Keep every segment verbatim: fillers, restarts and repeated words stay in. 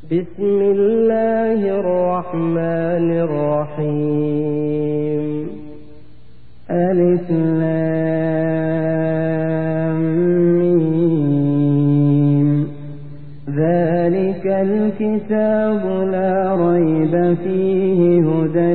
بسم الله الرحمن الرحيم. ألف لام ميم. ذلك الكتاب لا ريب فيه هدى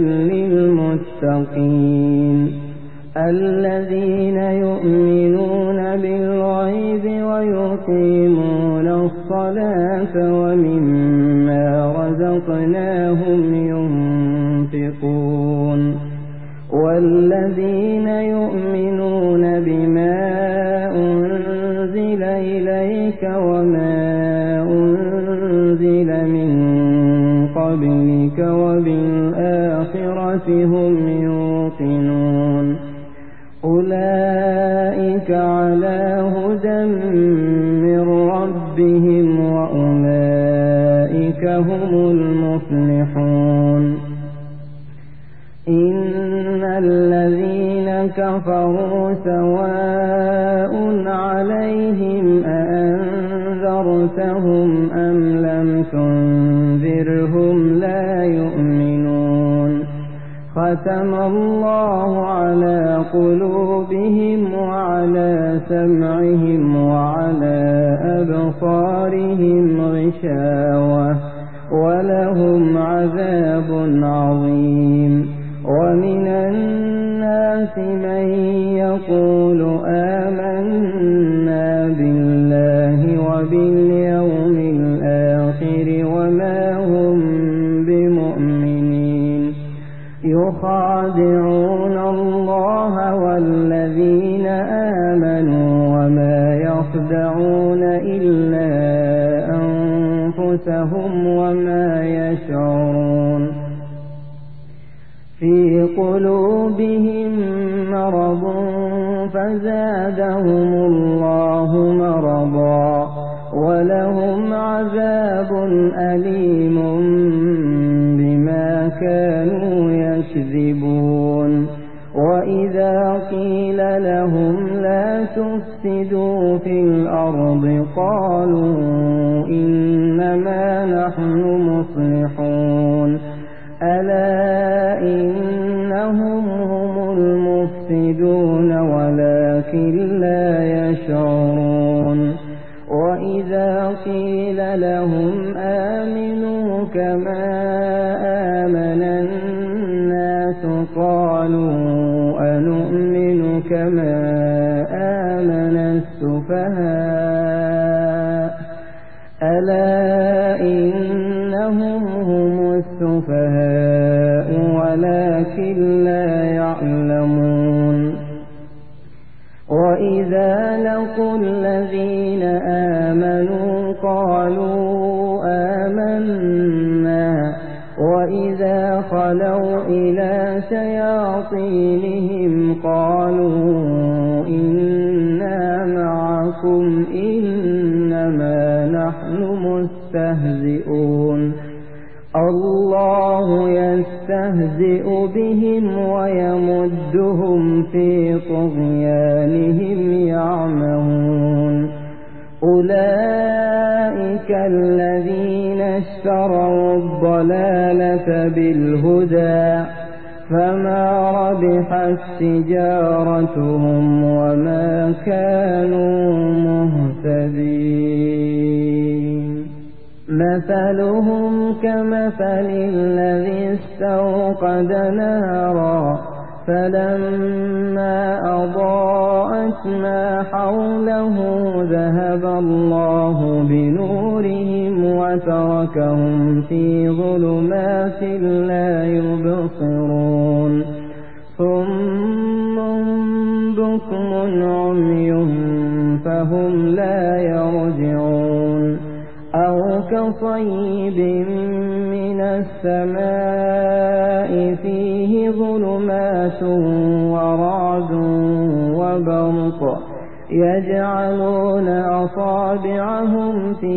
للمتقين الذين يؤمنون بالغيب ويقيمون الصلاة ومما رزقناهم ينفقون والذين يؤمنون بما أنزل إليك وما أنزل من قبلك وبالآخرة هم يوقنون أولئك على هدى من ربهم وأولئك هم المفلحون. إن الذين كفروا سواء عليهم أأنذرتهم أم لم تنذرهم لا يؤمنون. ختم الله على قلوبهم وعلى سمعهم وعلى أبصارهم غشاوة ولهم عذاب عظيم. ومن الناس من يقول آمنا بالله وباليوم الآخر وما هم بمؤمنين يخادعون الله والذين آمنوا وما يخدعون إلا أنفسهم وما يشعرون. في قلوبهم مرض فزادهم الله مرضا ولهم عذاب أليم بما كانوا يكذبون. وإذا قيل لهم لا تفسدوا في الأرض قالوا إنما نحن مصلحون ألا إنهم هم المفسدون ولكن لا يشعرون. وإذا قيل لهم آمنوا كما آمن الناس قالوا أنؤمن كما آمن السفهاء ألا إنهم هم السفهاء ولكن لا يعلمون. وإذا لقوا الذين آمنوا قالوا آمنا وإذا خلوا إلى شياطينهم قالوا إنا معكم إنما نحن مستهزئون. الله يستهزئ بهم ويمدهم في طغيانهم يعمهون. أولئك الذين اشتروا الضلالة بالهدى فما ربحت تجارتهم وما كانوا مهتدين. مثلهم كمثل الذي استوقد نارا فلما أضاءت ما حوله ذهب الله بنورهم وتركهم في ظلمات لا يبصرون. صم بكم عمي فهم لا يرجعون. أو كصيب من السماء فيه ظلمات ورعد وبرق يجعلون أصابعهم في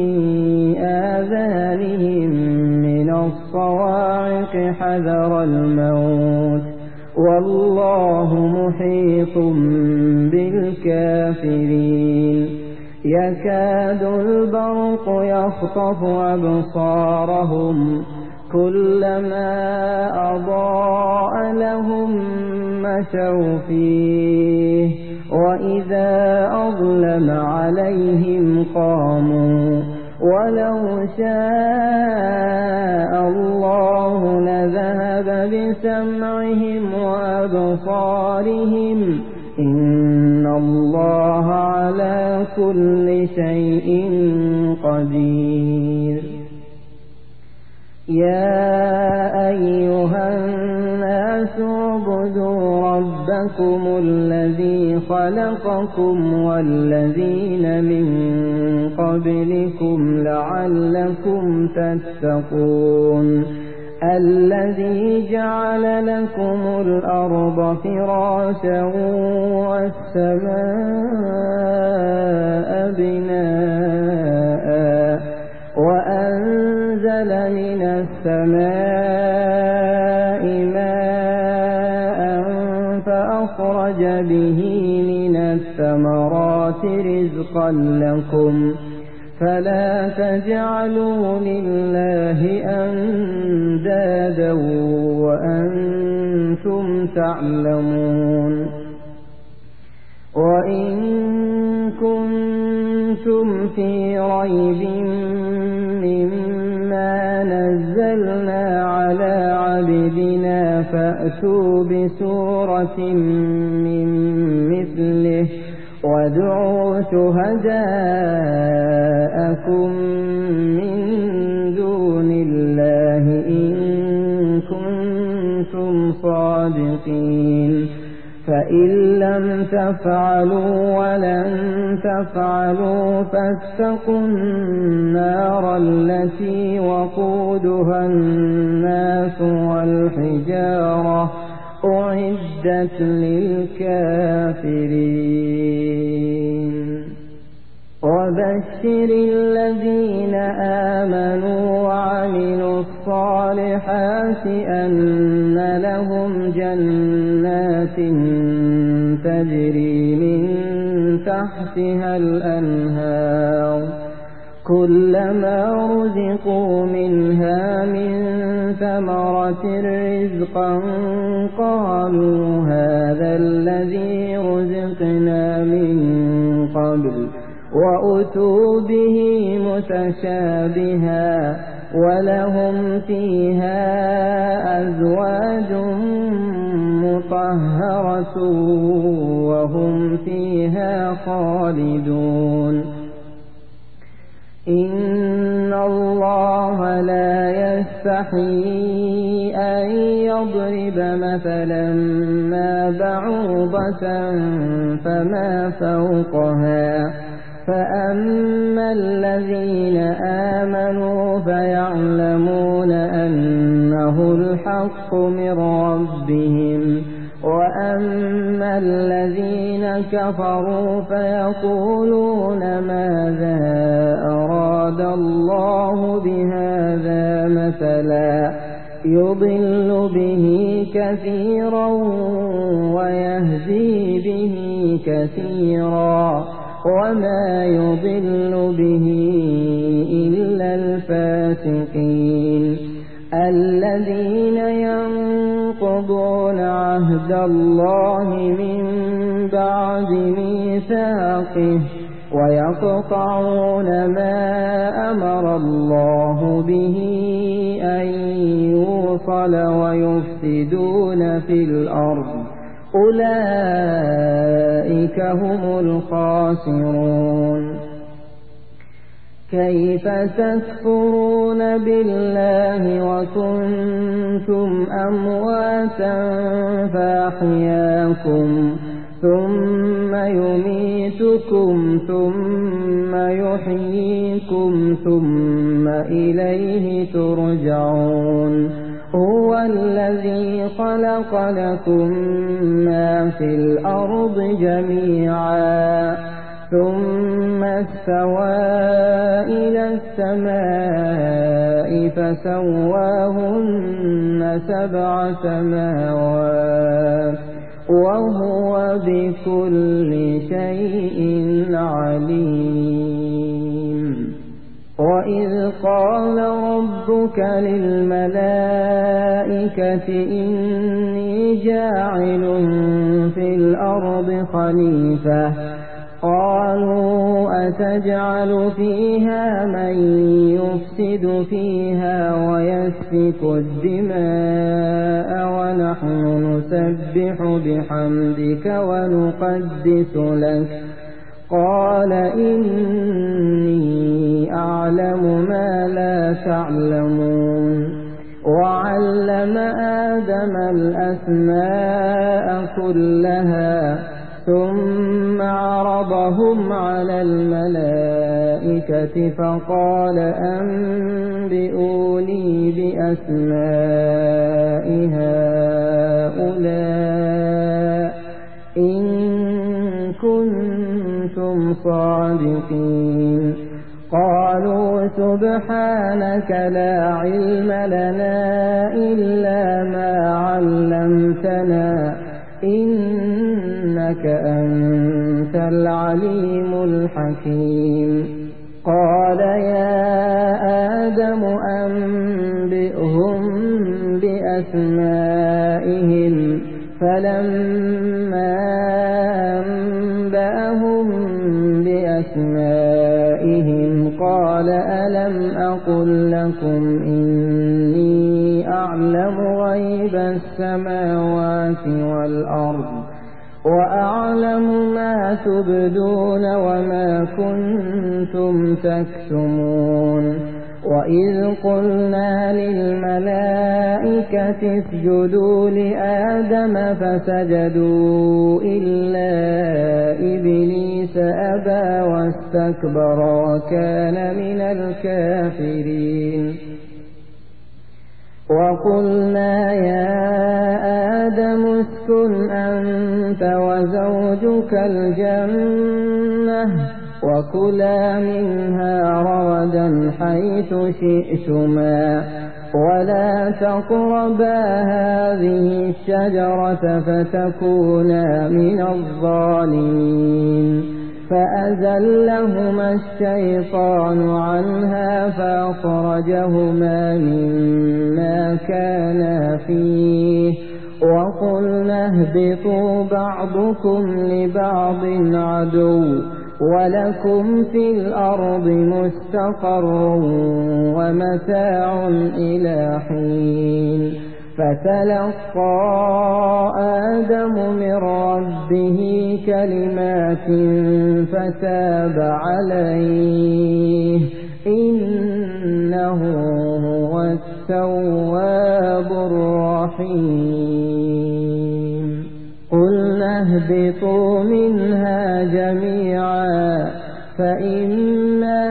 آذانهم من الصواعق حذر الموت والله محيط بالكافرين. يكاد البرق يخطف أبصارهم كلما أضاء لهم مشوا فيه وإذا أظلم عليهم قاموا ولو شاء الله لذهب بسمعهم وأبصارهم إن الله على كل شيء قدير. يا أيها الناس اعبدوا ربكم الذي خلقكم والذين من قبلكم لعلكم تتقون الذي جعل لكم الأرض فراشا والسماء بناء وأنزل من السماء ماء فأخرج به من الثمرات رزقا لكم فلا تجعلوا لله أندادا وأنتم تعلمون. وإن كنتم في ريب مما نزلنا على عبدنا فأتوا بسورة من مثله وادعوا شهداءكم من دون الله إن كنتم صادقين فإن لم تفعلوا ولن تفعلوا فاتقوا النار التي وقودها الناس والحجارة أعدت للكافرين. وبشر الذين آمنوا وعملوا الصالحات أن لهم جنات تجري من تحتها الأنهار كلما رزقوا منها من ثمرة رزقا قالوا هذا الذي رزقنا من قبل وأتوا به متشابها ولهم فيها أزواج مطهرة وهم فيها خالدون. إن الله لا يستحيي أن يضرب مثلا ما بعوضة فما فوقها فأما الذين آمنوا فيعلمون أنه الحق من ربهم وأما الذين كفروا فيقولون ماذا أراد الله بهذا مثلا يضل به كثيرا ويهدي به كثيرا وما يضل به إلا الفاسقين الذين ينقضون عهد الله من بعد ميثاقه ويقطعون ما أمر الله به أن يوصل ويفسدون في الأرض أولئك هم الخاسرون. كيف تكفرون بالله وكنتم أمواتا فأحياكم ثم يميتكم ثم يحييكم ثم إليه ترجعون. هو الذي خلق لكم ما في الأرض جميعا ثم استوى إلى السماء فسواهن سبع سماوات وهو بكل شيء عليم. وإذ قال ربك للملائكة إني جاعل في الأرض خليفة قالوا أتجعل فيها من يفسد فيها ويسفك الدماء ونحن نسبح بحمدك ونقدس لك قال إني أعلم ما لا تعلمون. وعلم آدم الأسماء كلها ثم عرضهم على الملائكة فقال أنبئوني بأسماء هؤلاء إن كنتم صادقين. قالوا سبحانك لا علم لنا إلا ما علمتنا إنك أنت العليم الحكيم. قال يا آدم أنبئهم بأسمائهم فلما أنبأهم بأسمائهم قال ألم أقل لكم إني أعلم غيب السماوات والأرض وأعلم ما تبدون وما كنتم تكتمون. وإذ قلنا للملائكة اسجدوا لآدم فسجدوا إلا إبليس أبى واستكبر وكان من الكافرين. وقلنا يا آدم اسكن أنت وزوجك الجنة وكلا منها رغدا حيث شئتما ولا تقربا هذه الشجرة فتكونا من الظالمين. فأزلهما الشيطان عنها فأخرجهما مما كانا فيه وقلنا اهبطوا بعضكم لبعض عدو ولكم في الأرض مستقر ومتاع إلى حين. فتلقى آدم من ربه كلمات فتاب عليه إنه هو التواب الرحيم. قلنا اهبطوا منها جميعا فإما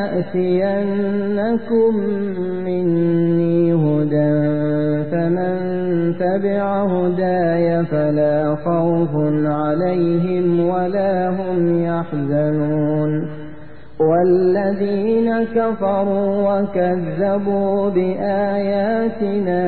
يأتينكم مني هدى فمن تبع هداي فلا خوف عليهم ولا هم يحزنون. والذين كفروا وكذبوا بآياتنا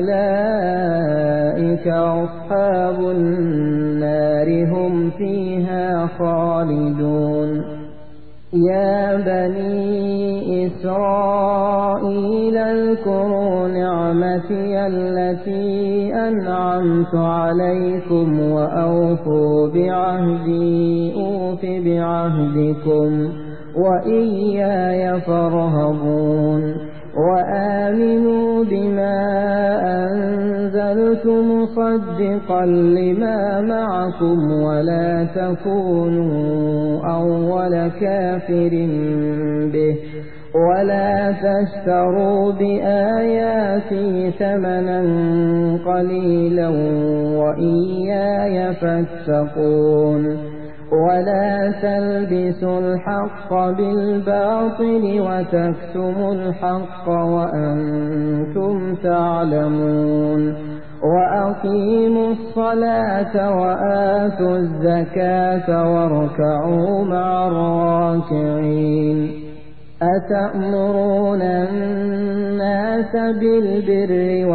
أولئك أصحاب النار هم فيها خالدون. يا بني إسرائيل اذكروا نعمتي التي أنعمت عليكم وأوفوا بعهدي أوف بعهدكم وإياي فارهبون. وآمنوا بما أنزلت مصدقا لما معكم ولا تكونوا أول كافر به ولا تشتروا بآياتي ثمنا قليلا وإياي فاتقون. ولا تلبسوا الحق بالباطل وتكتموا الحق وأنتم تعلمون. وأقيموا الصلاة وآتوا الزكاة واركعوا مع الراكعين. أتأمرون الناس الناس بالبر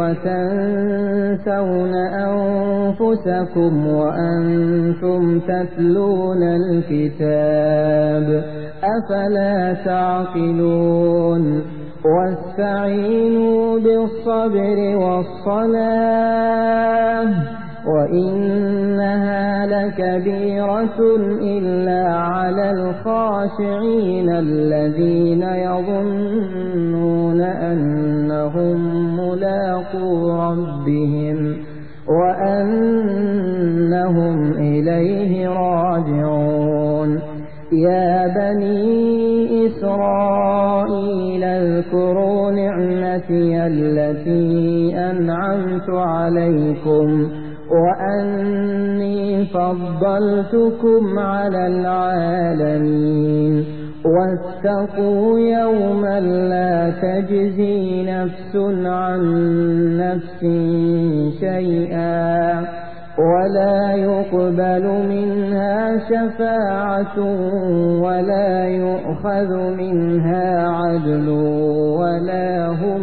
وتنسون أنفسكم وأنتم تتلون الكتاب أفلا تعقلون واستعينوا بالصبر والصلاة وإنها لكبيرة إلا على الخاشعين الذين يظنون أنهم ملاقو ربهم وأنهم إليه راجعون يا بني إسرائيل اذكروا نعمتي التي أنعمت عليكم وأني فضلتكم على العالمين واتقوا يوما لا تجزي نفس عن نفس شيئا ولا يقبل منها شفاعة ولا يؤخذ منها عدل ولا هم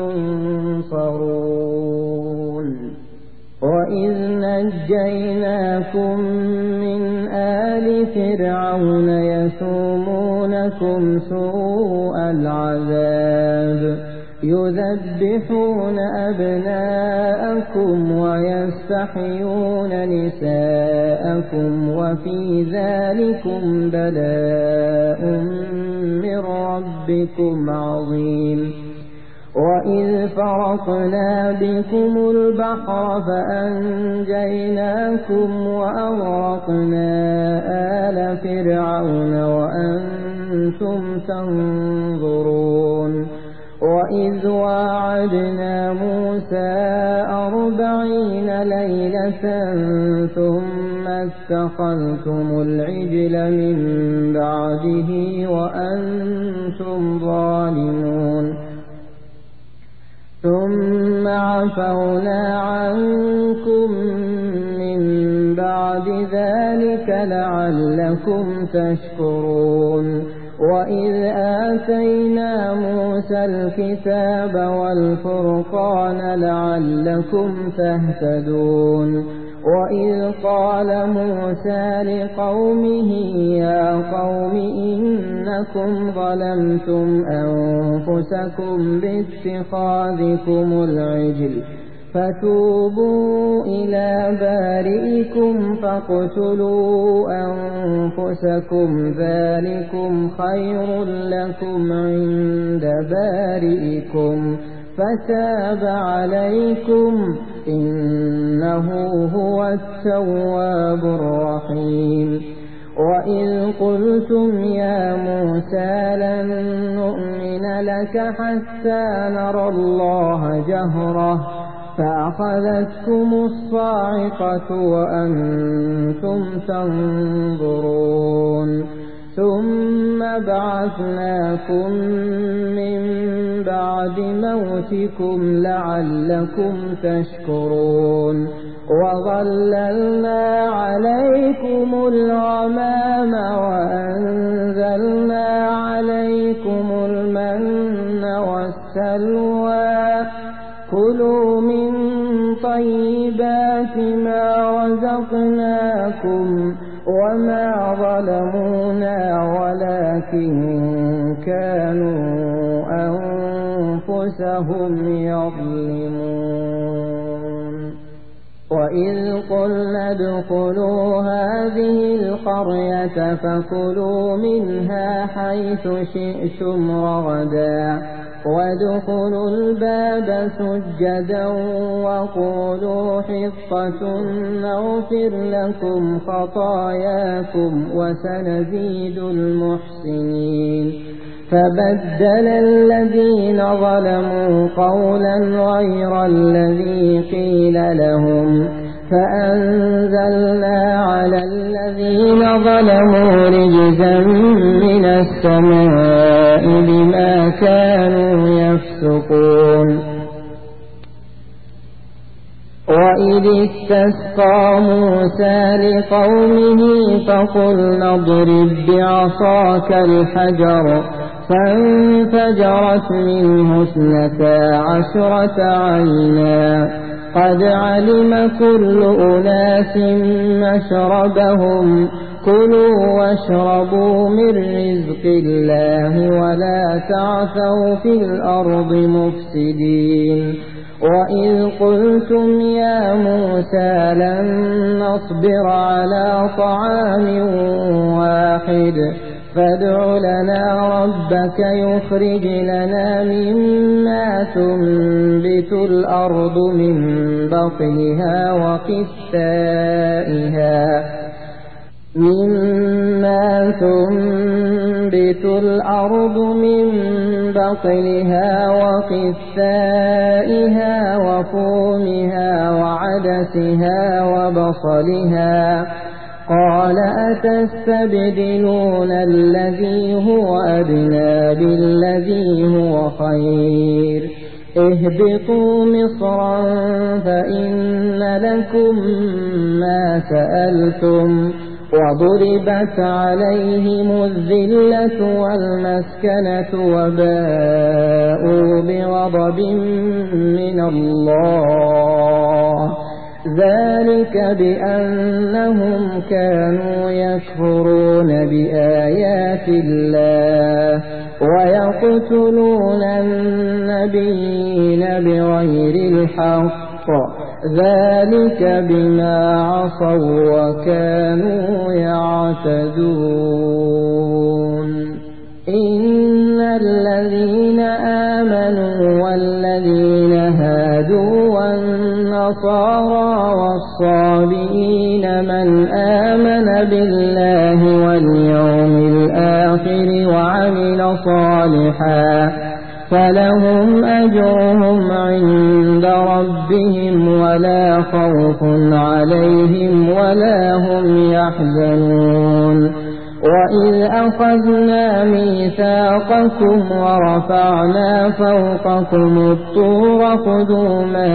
ينصرون وإذ نجيناكم من آل فرعون يسومونكم سوء العذاب يذبحون أبناءكم ويستحيون نساءكم وفي ذلكم بلاء من ربكم عظيم وإذ فرقنا بكم البحر فأنجيناكم وأغرقنا آل فرعون وأنتم تنظرون وإذ واعدنا موسى أربعين ليلة ثم اتخذتم العجل من بعده وأنتم ظالمون ثم عفونا عنكم من بعد ذلك لعلكم تشكرون وإذ آتينا موسى الكتاب والفرقان لعلكم تهتدون وإذ قال موسى لقومه يا قوم إنكم ظلمتم أنفسكم باتخاذكم العجل فتوبوا إلى بارئكم فاقتلوا أنفسكم ذلكم خير لكم عند بارئكم فتاب عليكم إنه هو التواب الرحيم وإذ قلتم يا موسى لن نؤمن لك حتى نرى الله جهرة فأخذتكم الصاعقة وأنتم تنظرون ثم بعثناكم من بعد موتكم لعلكم تشكرون وظللنا عليكم الغمام وأنزلنا عليكم المن والسلوى كلوا من طيبات ما رزقناكم وما ظلمونا ولكن كانوا أنفسهم يظلمون وإذ قلنا ادخلوا هذه القرية فكلوا منها حيث شئتم رغدا وادخلوا الباب سجدا وقولوا حطة نغفر لكم خطاياكم وسنزيد المحسنين فبدل الذين ظلموا قولا غير الذي قيل لهم فأنزلنا على الذين ظلموا رجزا من السماء بما كانوا يفسقون وإذ استسقى موسى لقومه فقلنا اضرب بعصاك الحجر فانفجرت منه اثنتا عشرة عينا قد علم كل أناس مشربهم كلوا واشربوا من رزق الله ولا تعثوا في الأرض مفسدين وإذ قلتم يا موسى لن نصبر على طعام واحد فادع لنا ربك يخرج لنا مما تنبت الأرض من بطنها وقثائها مما تنبت الأرض من بطنها وقثائها وفومها وعدسها وبصلها قال أتستبدلون الذي هو أدنى بالذي هو خير اهبطوا مصرا فإن لكم ما سألتم وضربت عليهم الذلة والمسكنة وباءوا بغضب من الله ذلك بأنهم كانوا يكفرون بآيات الله ويقتلون النبيين بغير الحق ذلك بما عصوا وكانوا يعتدون إن الذين آمنوا والذين هادوا والنصارى والصابئين من آمن بالله واليوم الآخر وعمل صالحا فلهم أجرهم عند ربهم ولا خوف عليهم ولا هم يحزنون وإذ أخذنا ميثاقكم ورفعنا فوقكم الطور خذوا ما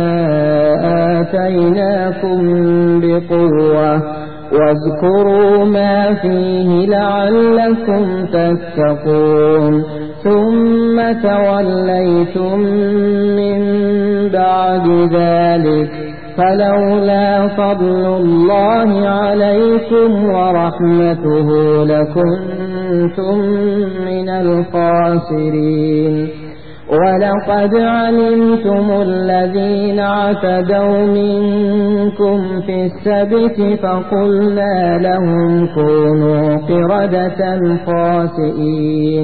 آتيناكم بقوة واذكروا ما فيه لعلكم تتقون ثم توليتم من بعد ذلك فلولا فضل الله عليكم ورحمته لكنتم من الخاسرين ولقد علمتم الذين اعتدوا منكم في السبت فقلنا لهم كونوا قردة خاسئين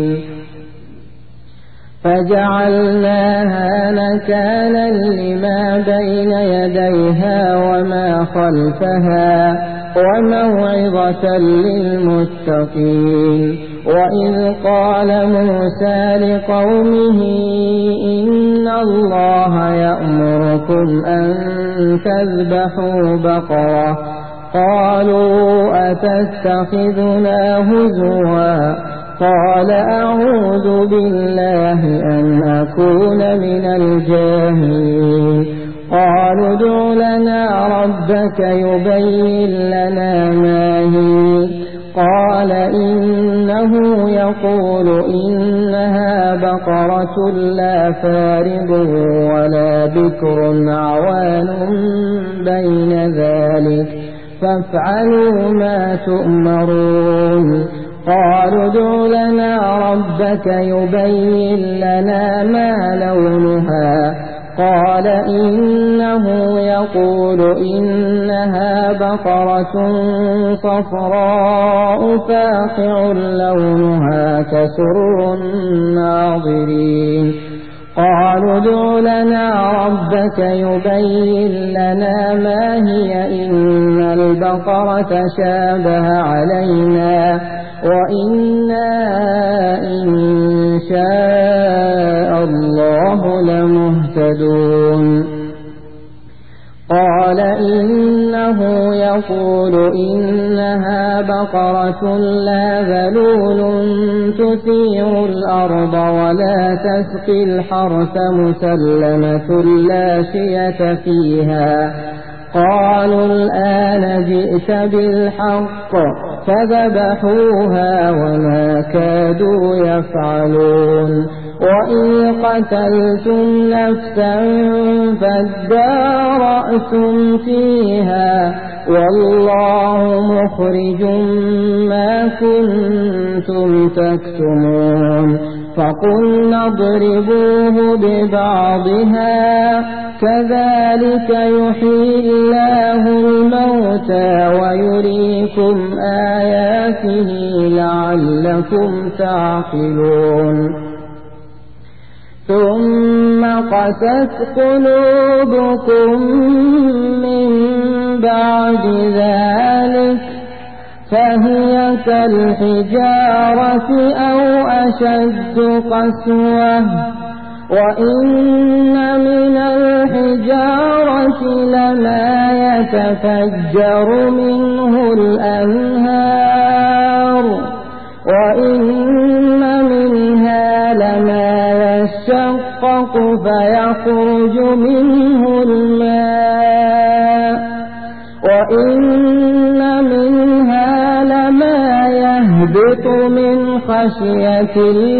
فجعلناها نكالا لما بين يديها وما خلفها وموعظة للمتقين وإذ قال موسى لقومه إن الله يأمركم أن تذبحوا بقرة قالوا أتتخذنا هزوا قال أعوذ بالله أن أكون من الجاهلين قالوا ادع لنا ربك يبين لنا ما هي قال إنه يقول إنها بقرة لا فارض ولا بكر عوان بين ذلك فافعلوا ما تؤمرون قالوا ادع لنا ربك يبين لنا ما لونها قال إنه يقول إنها بقرة صفراء فاقع لونها تسر الناظرين قالوا ادع لنا ربك يبين لنا ما هي إن البقرة شابه علينا وإنا إن شاء الله لمهتدون قال إنه يقول إنها بقرة لا ذلول تثير الأرض ولا تسقي الحرث مسلمة لا شية فيها قالوا الآن جئت بالحق فذبحوها وما كادوا يفعلون وإن قتلتم نفسا فادارأتم فيها والله مخرج ما كنتم تكتمون فقلنا اضربوه ببعضها كذلك يحيي الله الموتى ويريكم آياته لعلكم تعقلون ثم قست قلوبكم من بعد ذلك فهي كالحجارة أو أشد قسوة وإن من الحجارة لما يتفجر منه الأنهار وإن منها لما يشقق فيخرج منه الماء وإن منها لما يهبط من خشية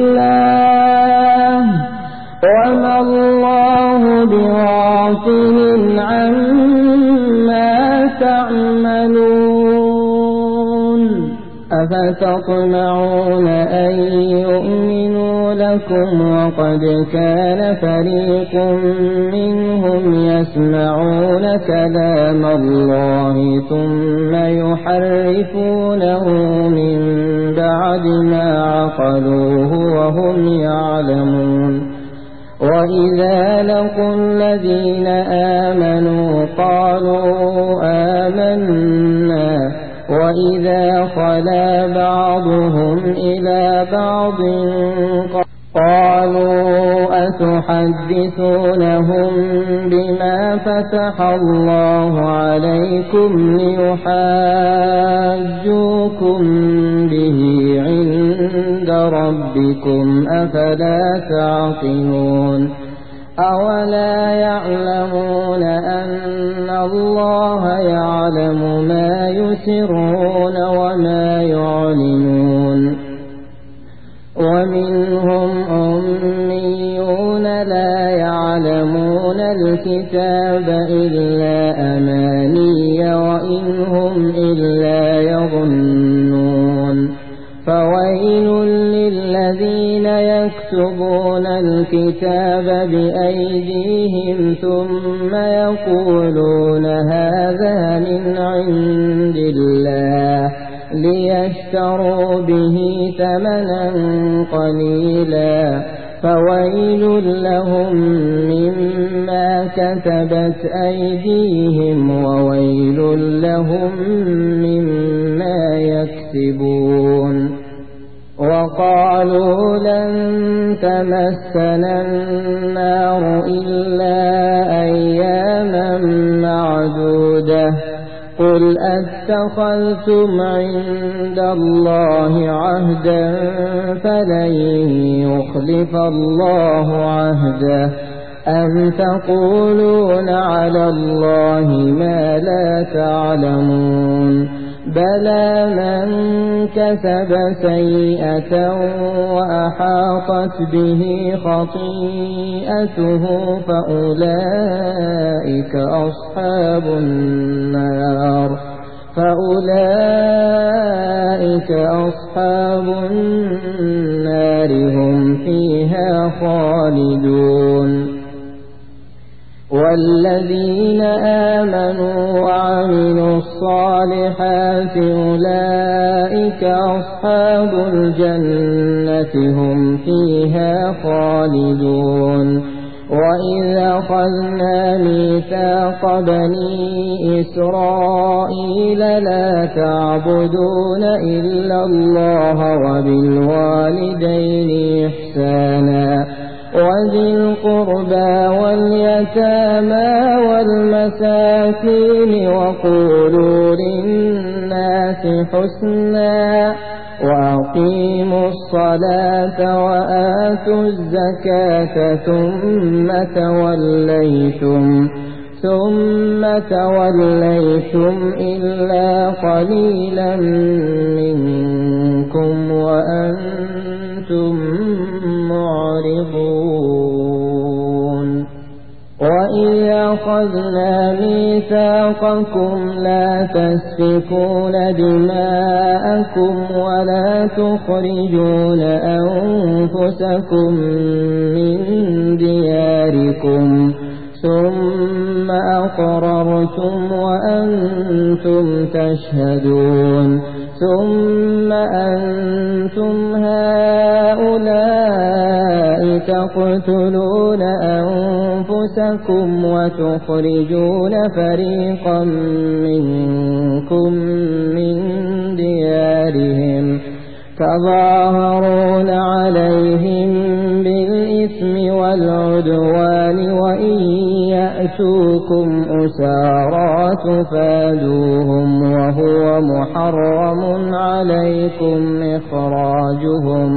الله وما الله بغافل عما تعملون أفتطمعون أن يؤمنوا لكم وقد كان فريق منهم يسمعون كلام الله ثم يحرفونه من بعد ما عقلوه وهم يعلمون وإذا لقوا الذين آمنوا قالوا آمنا وإذا خلا بعضهم إلى بعض قالوا أتحدثونهم بما فتح الله عليكم ليحاجوكم به عند ربكم أفلا تعقلون أولا يعلمون أن الله يعلم ما يسرون وما يعلنون ومنهم أميون لا يعلمون الكتاب إلا أماني وإن هم إلا يظنون فويل للذين يكتبون الكتاب بأيديهم ثم يقولون هذا من عند الله ليشتروا به ثمنا قليلا فويل لهم مما كتبت أيديهم وويل لهم مما يكسبون وقالوا لن تمسنا النار إلا أياما معدودة قل أتخذتم عند الله عهدا فلن يخلف الله عهده أم تقولون على الله ما لا تعلمون بلى من كسب سيئة وأحاطت به خطيئته فأولئك أصحاب النار فأولئك أصحاب النار هم فيها خالدون والذين آمنوا وعملوا الصالحات أولئك أصحاب الجنة هم فيها خالدون وإذا أخذنا ميثاق بني إسرائيل لا تعبدون إلا الله وبالوالدين إحسانا وذي القربى واليتامى والمساكين وقولوا للناس حسنا وأقيموا الصلاة وآتوا الزكاة ثم توليتم ثم توليتم إلا قليلا منكم وأنتم معرضون وإذ أخذنا ميثاقكم لا تسفكون دماءكم ولا تخرجون أنفسكم من دياركم ثم أقررتم وأنتم تشهدون ثم أنتم هؤلاء تقتلون أنفسكم وتخرجون فريقا منكم من ديارهم تظاهرون عليهم بالإثم والعدوان وإن يأتوكم أسارى تفادوهم وهو محرم عليكم إخراجهم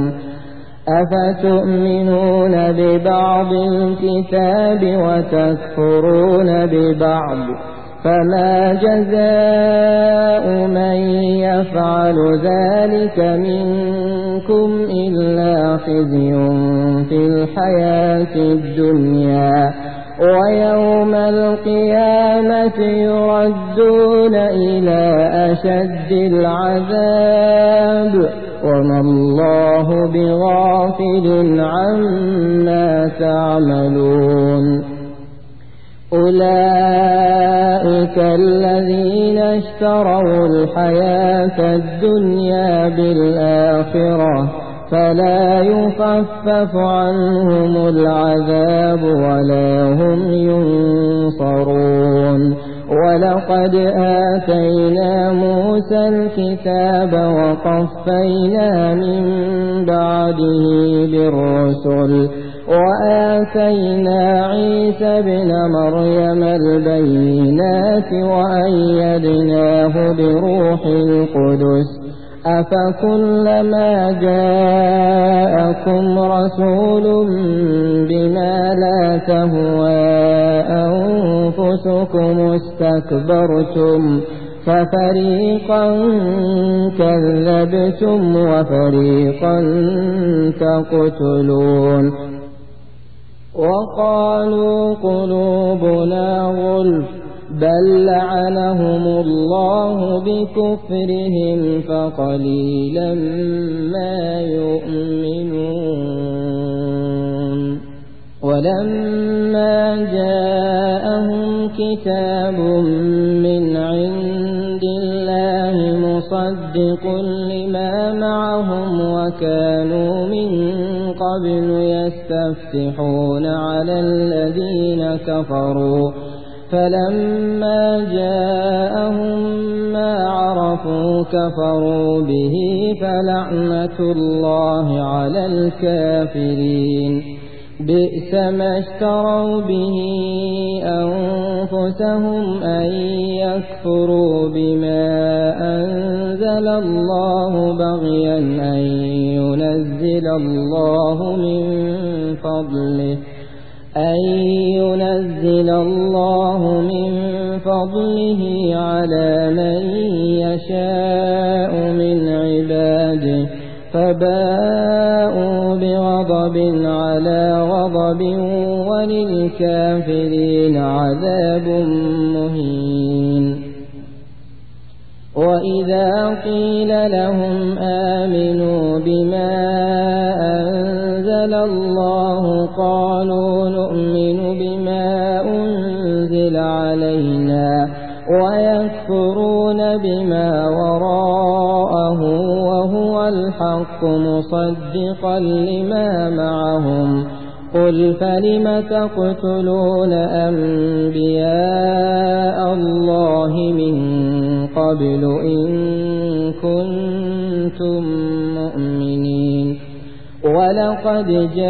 أفتؤمنون ببعض الكتاب وتكفرون ببعض فما جزاء من يفعل ذلك منكم إلا خزي في الحياة الدنيا ويوم القيامة يردون إلى أشد العذاب وما الله بغافل عما تعملون أولئك الذين اشتروا الحياة الدنيا بالآخرة فلا يخفف عنهم العذاب ولا هم ينصرون ولقد آتينا موسى الكتاب وقفينا من بعده بالرسل وآتينا عيسى ابن مريم البينات وأيدناه بروح القدس أفكلما جاءكم رسول بما لا تهوى أنفسكم استكبرتم ففريقا كذبتم وفريقا تقتلون وقالوا قلوبنا غلف بل لعنهم الله بكفرهم فقليلا ما يؤمنون ولما جاءهم كتاب من عند الله مصدق لما معهم وكانوا من قبل يستفتحون على الذين كفروا فلما جاءهم ما عرفوا كفروا به فلعنة الله على الكافرين بئس ما اشتروا به أنفسهم أن يكفروا بما أنزل الله بغيا أن ينزل الله من فضله أن ينزل الله من فضله على من يشاء من عباده فباءوا بغضب على غضب وللكافرين عذاب مهين وإذا قيل لهم آمنوا بما أنزل الله قالوا نؤمن بما أنزل علينا ويكفرون بما وراءه وهو الحق مصدقا لما معهم قل فلم تقتلون أنبياء الله من قبل إن كنتم مؤمنين ولقد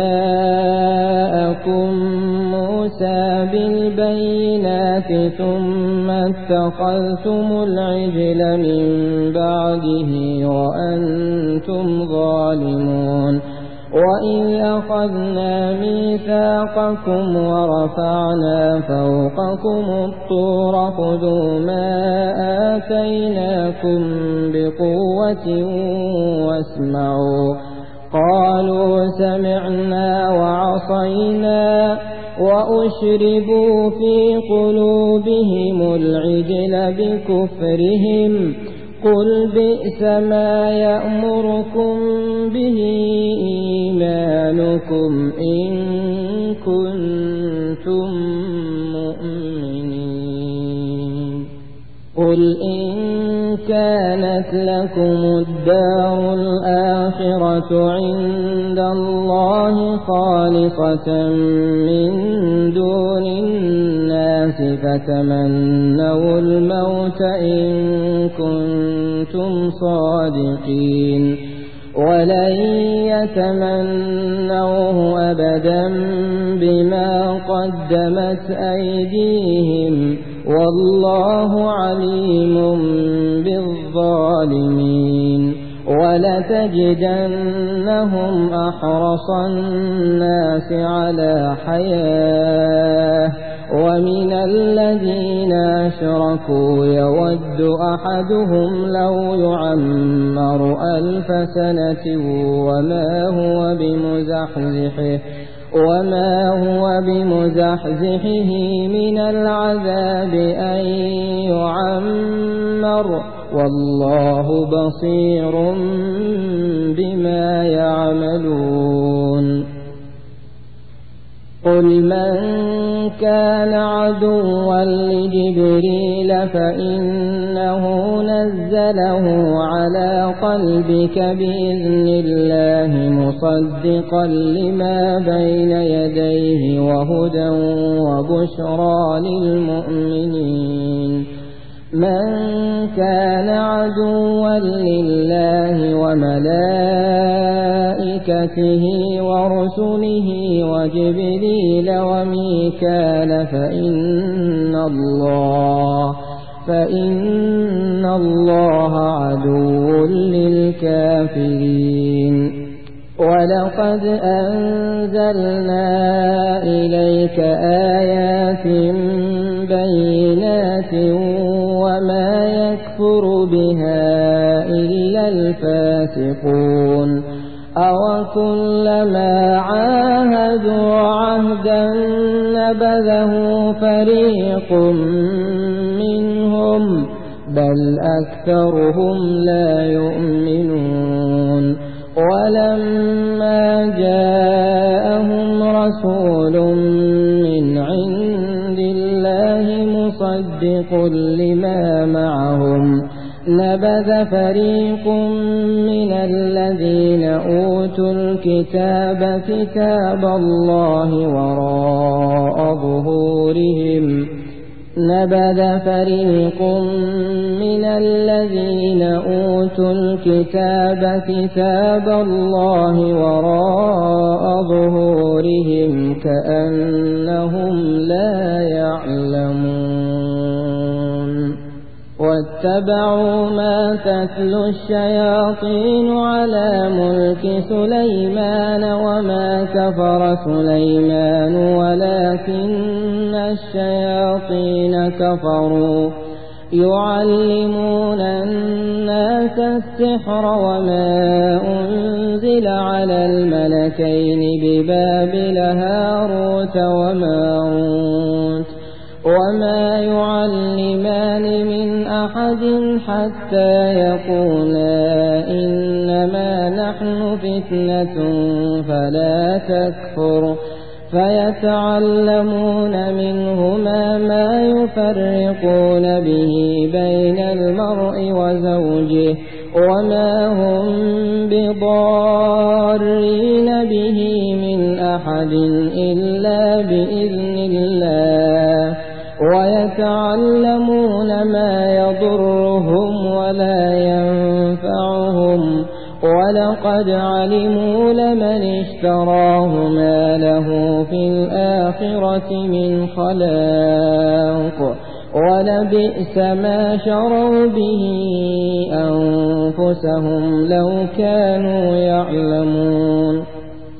جاءكم موسى بالبينات ثم اتخذتم العجل من بعده وأنتم ظالمون وإذ أخذنا ميثاقكم ورفعنا فوقكم الطور خذوا ما آتيناكم بقوة واسمعوا قالوا سمعنا وعصينا وأشربوا في قلوبهم العجل بكفرهم قل بئس ما يأمركم به إيمانكم إن كنتم مؤمنين قل إن كانت لكم الدار الآخرة عند الله خالصة من دون الناس فتمنوا الموت إن كنتم صادقين ولن يتمنوه أبدا بما قدمت أيديهم والله عليم بالظالمين ولتجدنهم أحرص الناس على حياة ومن الذين أشركوا يود أحدهم لو يعمر ألف سنة وما هو بمزحزحه وما هو بمزحزحه من العذاب أن يعمر والله بصير بما يعملون قل من كان عدوا لجبريل فإنه نزله على قلبك بإذن الله مصدقا لما بين يديه وهدى وبشرى للمؤمنين من كان عدوا لله وملائكته ورسله وجبريل وميكال فإن الله فإن الله عدو للكافرين ولقد أنزلنا إليك آيات بينات وما يكفر بها إلا الفاسقون أوكلما عاهدوا عهدا نبذه فريق منهم بل أكثرهم لا يؤمنون ولما جاءهم رسول من عند الله مصدق لما معهم نبذ فريق من الذين أوتوا الكتاب كتاب الله وراء ظهورهم نبذ فريق من الذين أوتوا الكتاب كتاب الله وراء ظهورهم كأنهم لا يعلمون واتبعوا ما تتلو الشياطين على ملك سليمان وما كفر سليمان ولكن الشياطين كفروا يعلمون الناس السحر وما أنزل على الملكين ببابل هاروت وماروت وما يعلمان من أحد حتى يقولا إنما نحن فتنة فلا تكفر فيتعلمون منهما ما يفرقون به بين المرء وزوجه وما هم بضارين به من أحد إلا بإذن الله ويتعلمون ما يضرهم ولا ينفعهم ولقد علموا لمن اشتراه ما له في الآخرة من خلاق ولبئس ما شروا به أنفسهم لو كانوا يعلمون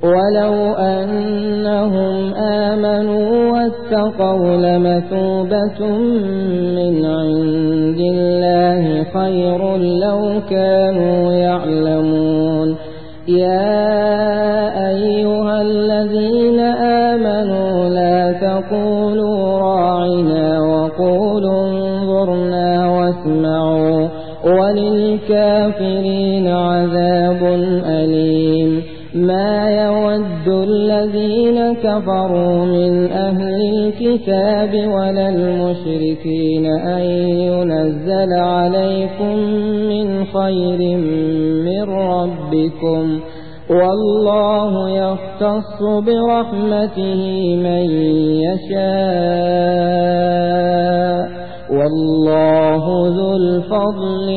ولو أنهم آمنوا واتقوا لمثوبة من عند الله خير لو كانوا يعلمون يا أيها الذين آمنوا لا تقولوا راعنا وقولوا انظرنا واسمعوا وللكافرين عذاب أليم ما يود الذين كفروا من أهل الكتاب ولا المشركين أن ينزل عليكم من خير من ربكم والله يختص برحمته من يشاء والله ذو الفضل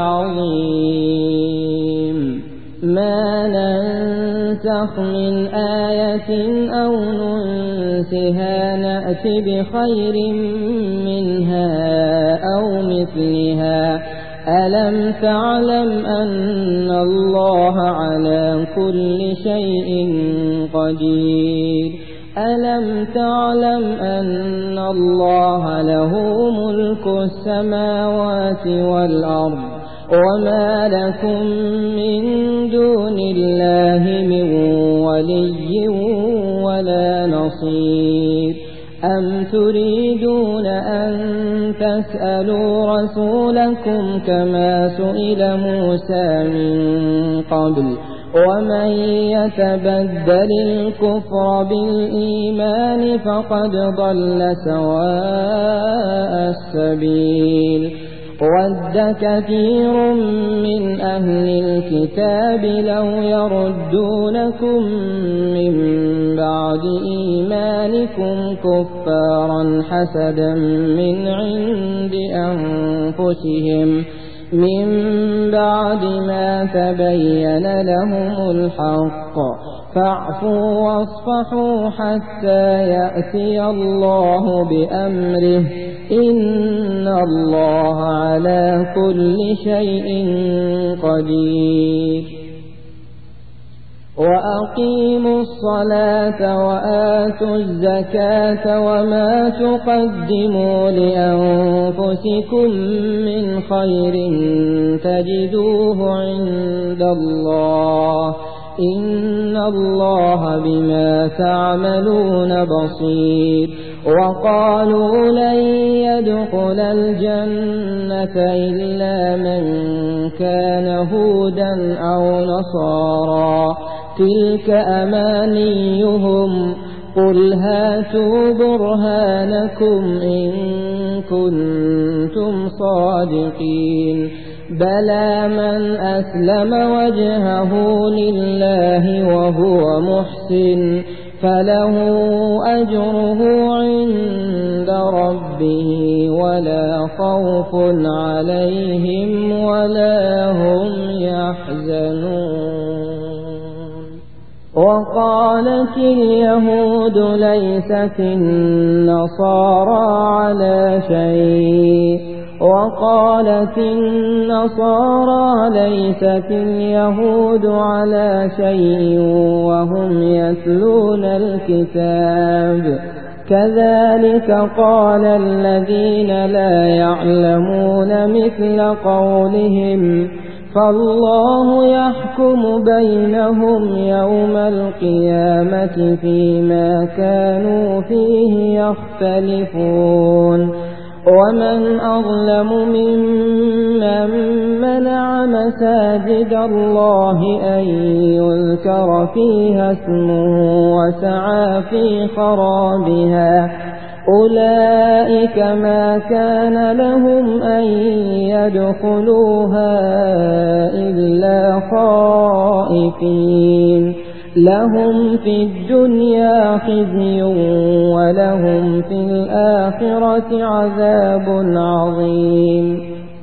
العظيم ما ننسخ من آية أو ننسها نأت بخير منها أو مثلها ألم تعلم أن الله على كل شيء قدير ألم تعلم أن الله له ملك السماوات والأرض وما لكم من دون الله من ولي ولا نصير أم تريدون أن تسألوا رسولكم كما سئل موسى من قبل ومن يتبدل الكفر بالإيمان فقد ضل سواء السبيل ود كثير من أهل الكتاب لو يردونكم من بعد إيمانكم كفارا حسدا من عند أنفسهم من بعد ما تبين لهم الحق فاعفوا واصفحوا حتى يأتي الله بأمره إن الله على كل شيء قدير وأقيموا الصلاة وآتوا الزكاة وما تقدموا لأنفسكم من خير تجدوه عند الله إن الله بما تعملون بصير وقالوا لن يدخل الجنة إلا من كان هودا أو نصارى تلك أمانيهم قل هاتوا برهانكم إن كنتم صادقين بلى من أسلم وجهه لله وهو محسن فله أجره عند ربه ولا خوف عليهم ولا هم يحزنون وقالت اليهود ليست النصارى على شيء وقالت النصارى ليست اليهود على شيء وهم يتلون الكتاب كذلك قال الذين لا يعلمون مثل قولهم فالله يحكم بينهم يوم القيامة فيما كانوا فيه يختلفون ومن أظلم ممن منع مساجد الله أن يذكر فيها اسمه وسعى في خرابها أولئك ما كان لهم أن يدخلوها إلا خائفين لهم في الدنيا خزي ولهم في الآخرة عذاب عظيم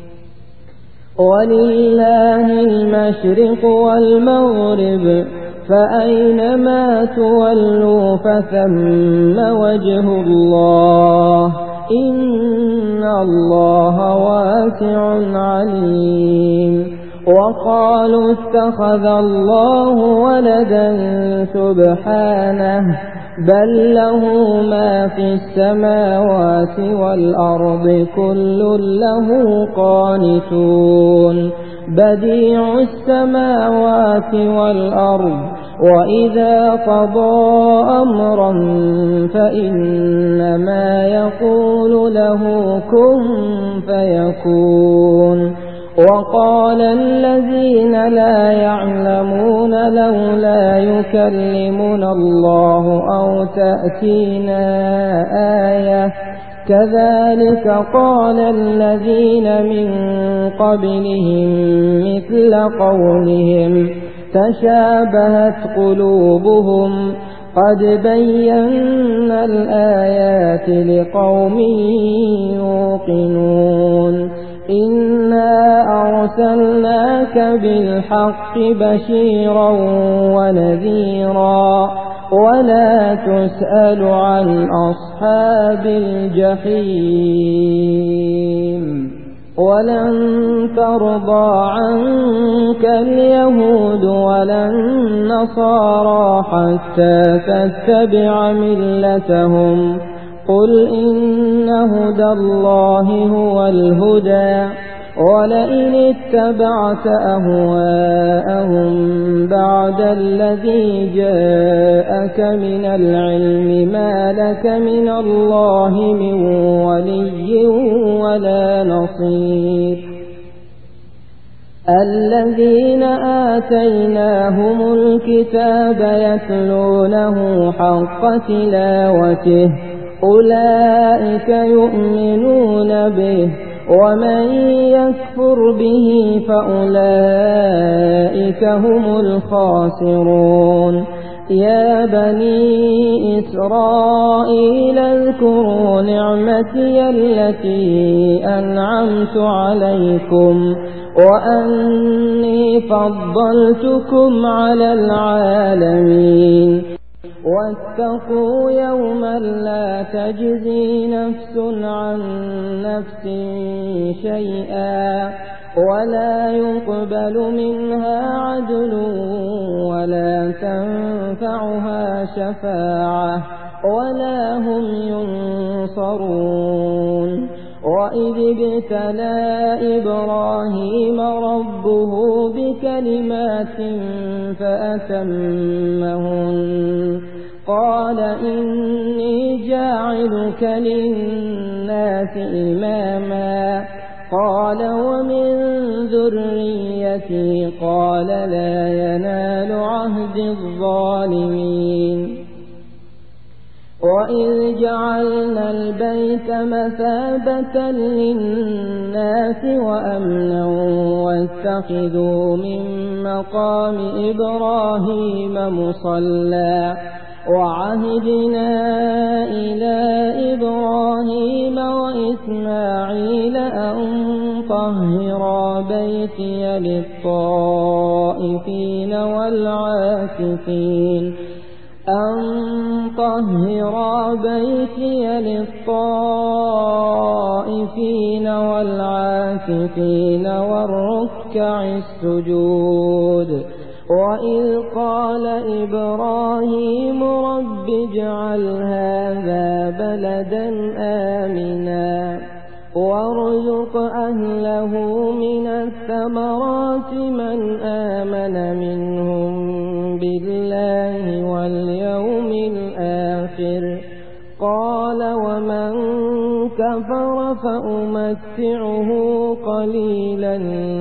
ولله المشرق والمغرب فأينما تولوا فثم وجه الله إن الله واسع عليم وقالوا اتخذ الله ولدا سبحانه بل له ما في السماوات والأرض كل له قانتون بديع السماوات والأرض وإذا قضى أمرا فإنما يقول له كن فيكون وقال الذين لا يعلمون لولا يكلمنا الله أو تأتينا آية كذلك قال الذين من قبلهم مثل قولهم تشابهت قلوبهم قد بينا الآيات لقوم يوقنون إنا أرسلناك بالحق بشيرا ونذيرا ولا تسأل عن أصحاب الجحيم ولن ترضى عنك اليهود ولا النصارى حتى تتبع ملتهم قل إن هدى الله هو الهدى ولئن اتبعت أهواءهم بعد الذي جاءك من العلم ما لك من الله من ولي ولا نصير الذين آتيناهم الكتاب يتلونه حق تلاوته أولئك يؤمنون به ومن يكفر به فأولئك هم الخاسرون يا بني إسرائيل اذكروا نعمتي التي أنعمت عليكم وأني فضلتكم على العالمين واتقوا يوما لا تجزي نفس عن نفس شيئا ولا يقبل منها عدل ولا تنفعها شفاعة ولا هم ينصرون وإذ ابتلى إبراهيم ربه بكلمات فأتمهن قال إني جاعلك للناس إماما قال ومن ذريتي قال لا ينال عهد الظالمين وإذ جعلنا البيت مثابة للناس وأمنا واتخذوا من مقام إبراهيم مصلى وعهدنا إلى إبراهيم وإسماعيل أن طهرا بيتي للطائفين والعاكفين أن طهرا بيتي للطائفين والعاكفين والركع السجود وإذ قال إبراهيم رب اجعل هذا بلدا آمنا وارزق أهله من الثمرات من آمن منهم بالله واليوم الآخر قال ومن كفر فأمتعه قليلا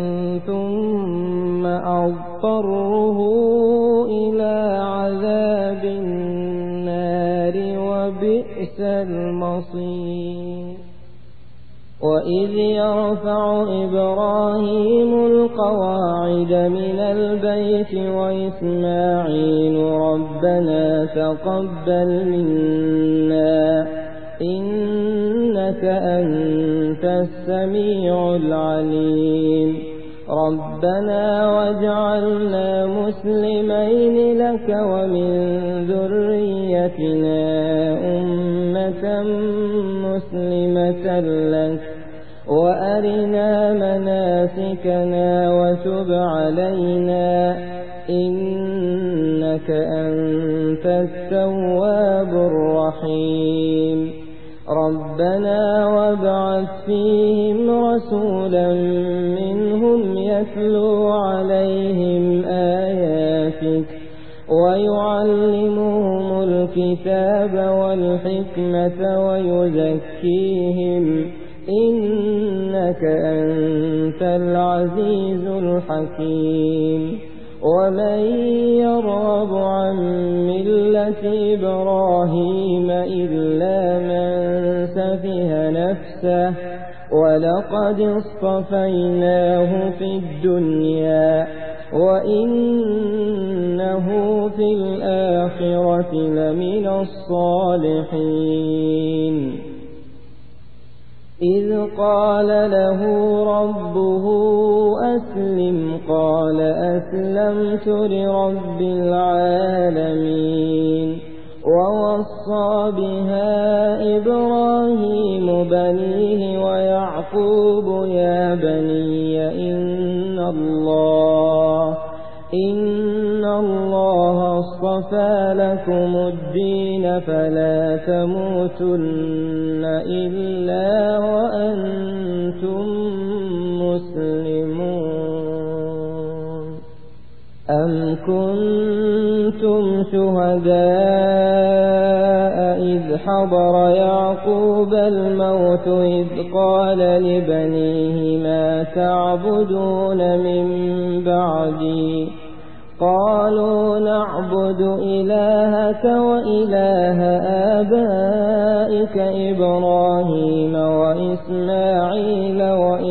ثم أضطره إلى عذاب النار وبئس المصير وإذ يرفع إبراهيم القواعد من البيت وإسماعيل ربنا تقبل منا إنك أنت السميع العليم ربنا واجعلنا مسلمين لك ومن ذريتنا أمة مسلمة لك وأرنا مناسكنا وتب علينا إنك أنت التواب الرحيم ربنا وابعث فيهم رسولا منهم يتلو عليهم آياتك ويعلمهم الكتاب والحكمة ويزكيهم إنك أنت العزيز الحكيم ومن يرغب عن ملة إبراهيم إلا من سفه نفسه ولقد اصطفيناه في الدنيا وإنه في الآخرة لمن الصالحين إذ قال له ربه أسلم قال أسلمت لرب العالمين ووصى بها إبراهيم بنيه ويعقوب يا بني إن الله إن الله اصطفى لكم الدين فلا تموتن إلا وأنتم مسلمون أم كنتم شهداء إذ حضر يعقوب الموت إذ قال لبنيه ما تعبدون من بعدي قالوا نعبد إلهك وإله آبائك إبراهيم وإسماعيل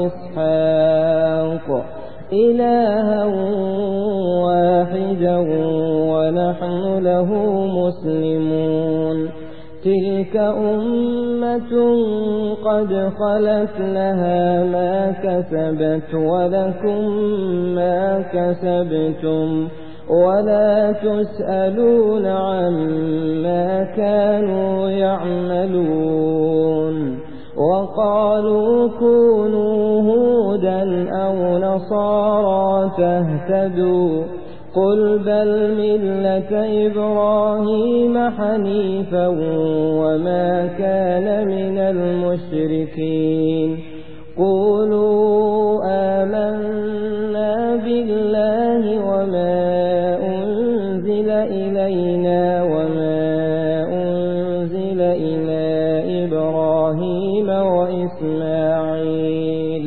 وإسحاق إلها واحدا ونحن له مسلمون تلك أمة قد خلت لها ما كسبت ولكم ما كسبتم ولا تسألون عما كانوا يعملون وقالوا كونوا هودا أو نصارى تهتدوا قل بل ملة إبراهيم حنيفا وما كان من المشركين قولوا آمنا بالله وما أنزل إلينا وما أنزل إلى إبراهيم وإسماعيل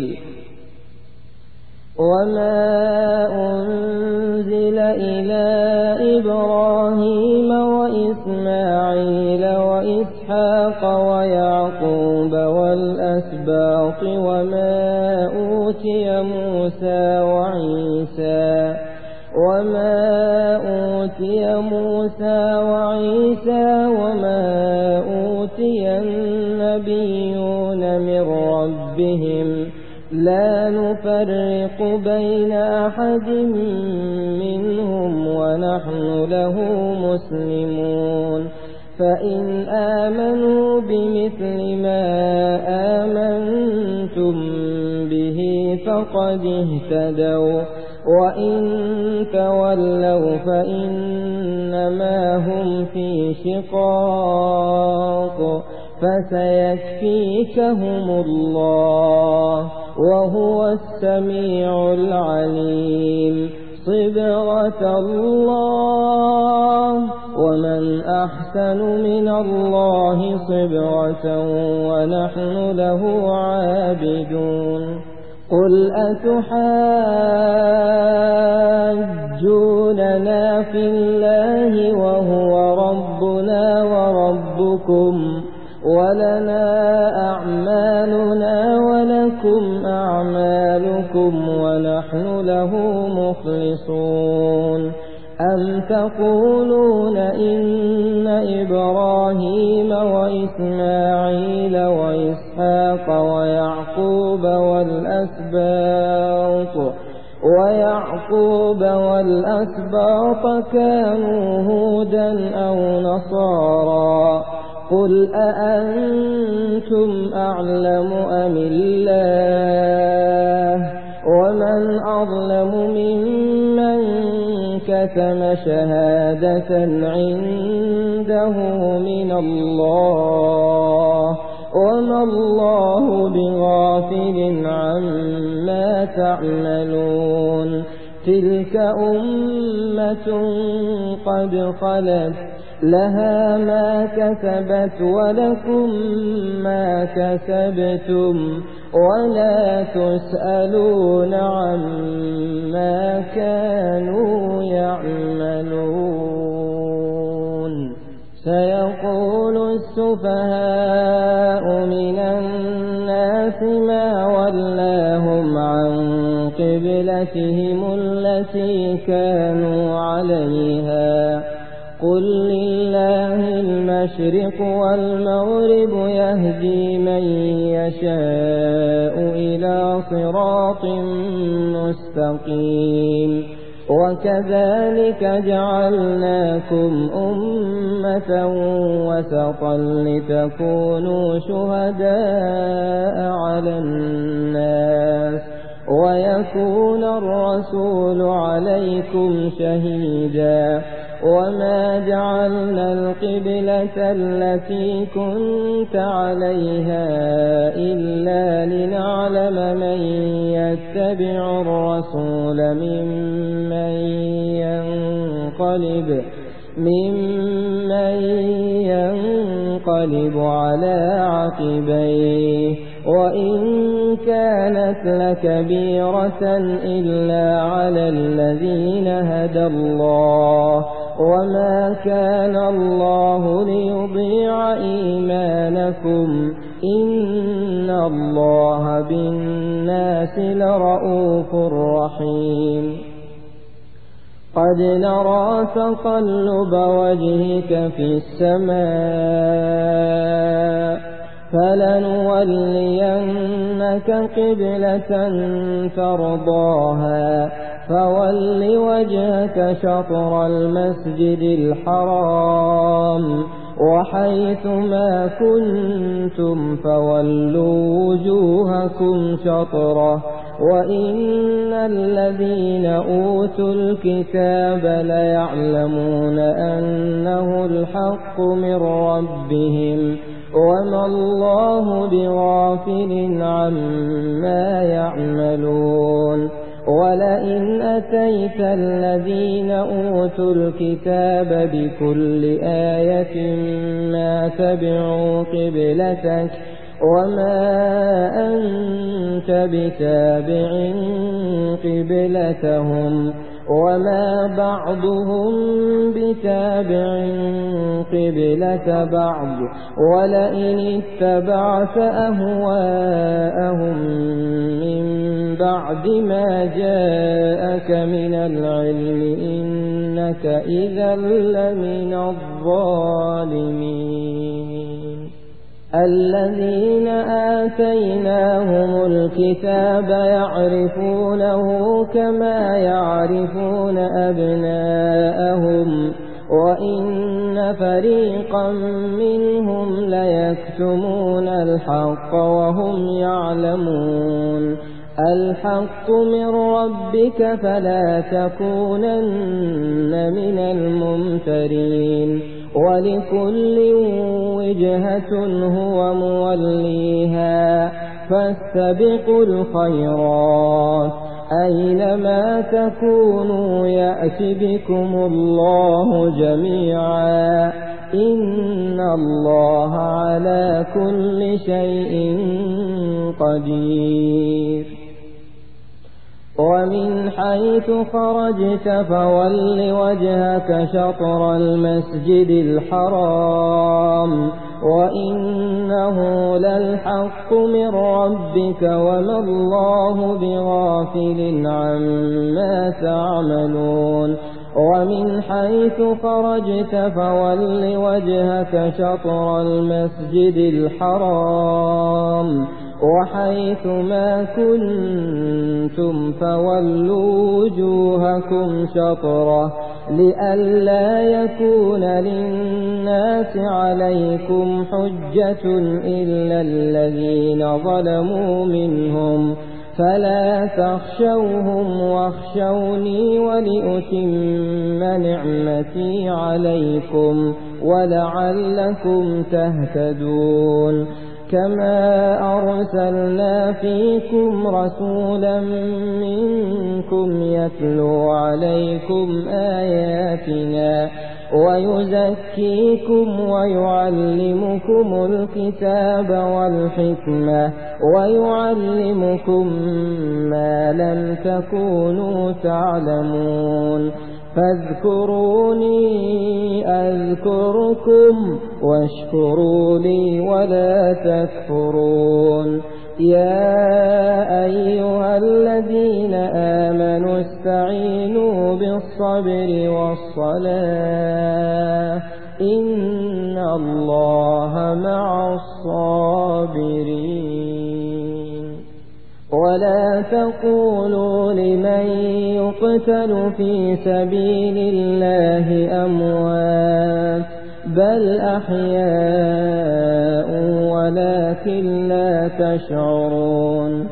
وما أنزل إلى إبراهيم وإسماعيل وإسحاق ويعقوب والأسباط وما أوتي موسى وعيسى وما أوتي موسى وعيسى وما أوتي النبيون من ربهم لا نفرق بين أحد منهم ونحن له مسلمون فإن آمنوا بمثل ما آمنتم به فقد اهتدوا وإن تولوا فإنما هم في شقاق فسيكفيكهم الله وهو السميع العليم صبغة الله ومن أحسن من الله صبغة ونحن له عابدون قل أتحاجوننا في الله وهو ربنا وربكم ولنا أعمالنا ولكم أعمالكم ونحن له مخلصون أم تقولون إن إبراهيم وإسماعيل وإسحاق ويعقوب والأسباط ويعقوب والأسباط كانوا هودا أو نصارى قل أأنتم أعلم أم الله ومن أظلم ممن كتم شهادة عنده من الله وما الله بغافل عما تعملون تلك أمة قد خلت لها ما كسبت ولكم ما كسبتم ولا تسألون عما كانوا يعملون سيقول السفهاء من الناس ما ولاهم عن قبلتهم التي كانوا عليها قل لله المشرق والمغرب يهدي من يشاء إلى صراط مستقيم وكذلك جعلناكم أمة وسطا لتكونوا شهداء على الناس ويكون الرسول عليكم شهيدا وما جعلنا القبلة التي كنت عليها إلا لنعلم من يتبع الرسول ممن ينقلب ممن ينقلب على عقبيه وإن كانت لكبيرة إلا على الذين هدى الله وما كان الله ليضيع إيمانكم إن الله بالناس لرؤوف رحيم قد نرى تقلب وجهك في السماء فلنولينك قبلة ترضاها فول وجهك شطر المسجد الحرام وحيث ما كنتم فولوا وجوهكم شطره وإن الذين أوتوا الكتاب ليعلمون أنه الحق من ربهم وما الله بغافل عما يعملون ولئن أتيت الذين أوتوا الكتاب بكل آية ما تبعوا قبلتك وما أنت بتابع قبلتهم وما بعضهم بتابع قبلة بعض ولئن اتبعت أهواءهم من بعد ما جاءك من العلم إنك إذا لمن الظالمين الذين آتيناهم الكتاب يعرفونه كما يعرفون أبناءهم وإن فريقا منهم ليكتمون الحق وهم يعلمون الحق من ربك فلا تكونن من الممترين ولكل وجهة هو موليها فاستبقوا الخيرات أينما تكونوا يأت بكم الله جميعا إن الله على كل شيء قدير ومن حيث خرجت فول وجهك شطر المسجد الحرام وإنه للحق من ربك وما الله بغافل عما تعملون ومن حيث خرجت فول وجهك شطر المسجد الحرام وحيث ما كنتم فولوا وجوهكم شطره لئلا يكون للناس عليكم حجة إلا الذين ظلموا منهم فلا تخشوهم واخشوني ولأتم نعمتي عليكم ولعلكم تهتدون كما أرسلنا فيكم رسولا منكم يتلو عليكم آياتنا ويزكيكم ويعلمكم الكتاب والحكمة ويعلمكم ما لم تكونوا تعلمون فاذكروني أذكركم واشكروا لي ولا تكفرون يا أيها الذين آمنوا استعينوا بالصبر والصلاة إن الله مع الصابرين ولا تقولوا لمن يقتل في سبيل الله أموات بل أحياء ولكن لا تشعرون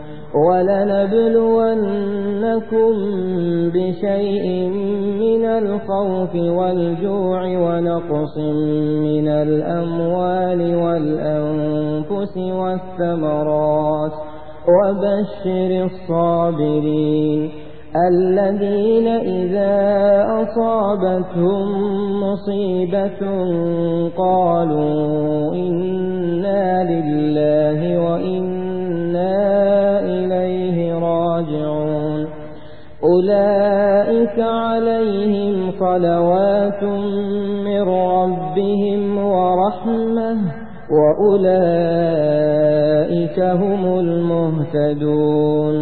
ولنبلونكم بشيء من الخوف والجوع ونقص من الأموال والأنفس والثمرات وبشر الصابرين الذين إذا أصابتهم مصيبة قالوا إنا لله وإنا إليه راجعون أولئك عليهم صلوات من ربهم ورحمة وأولئك هم المهتدون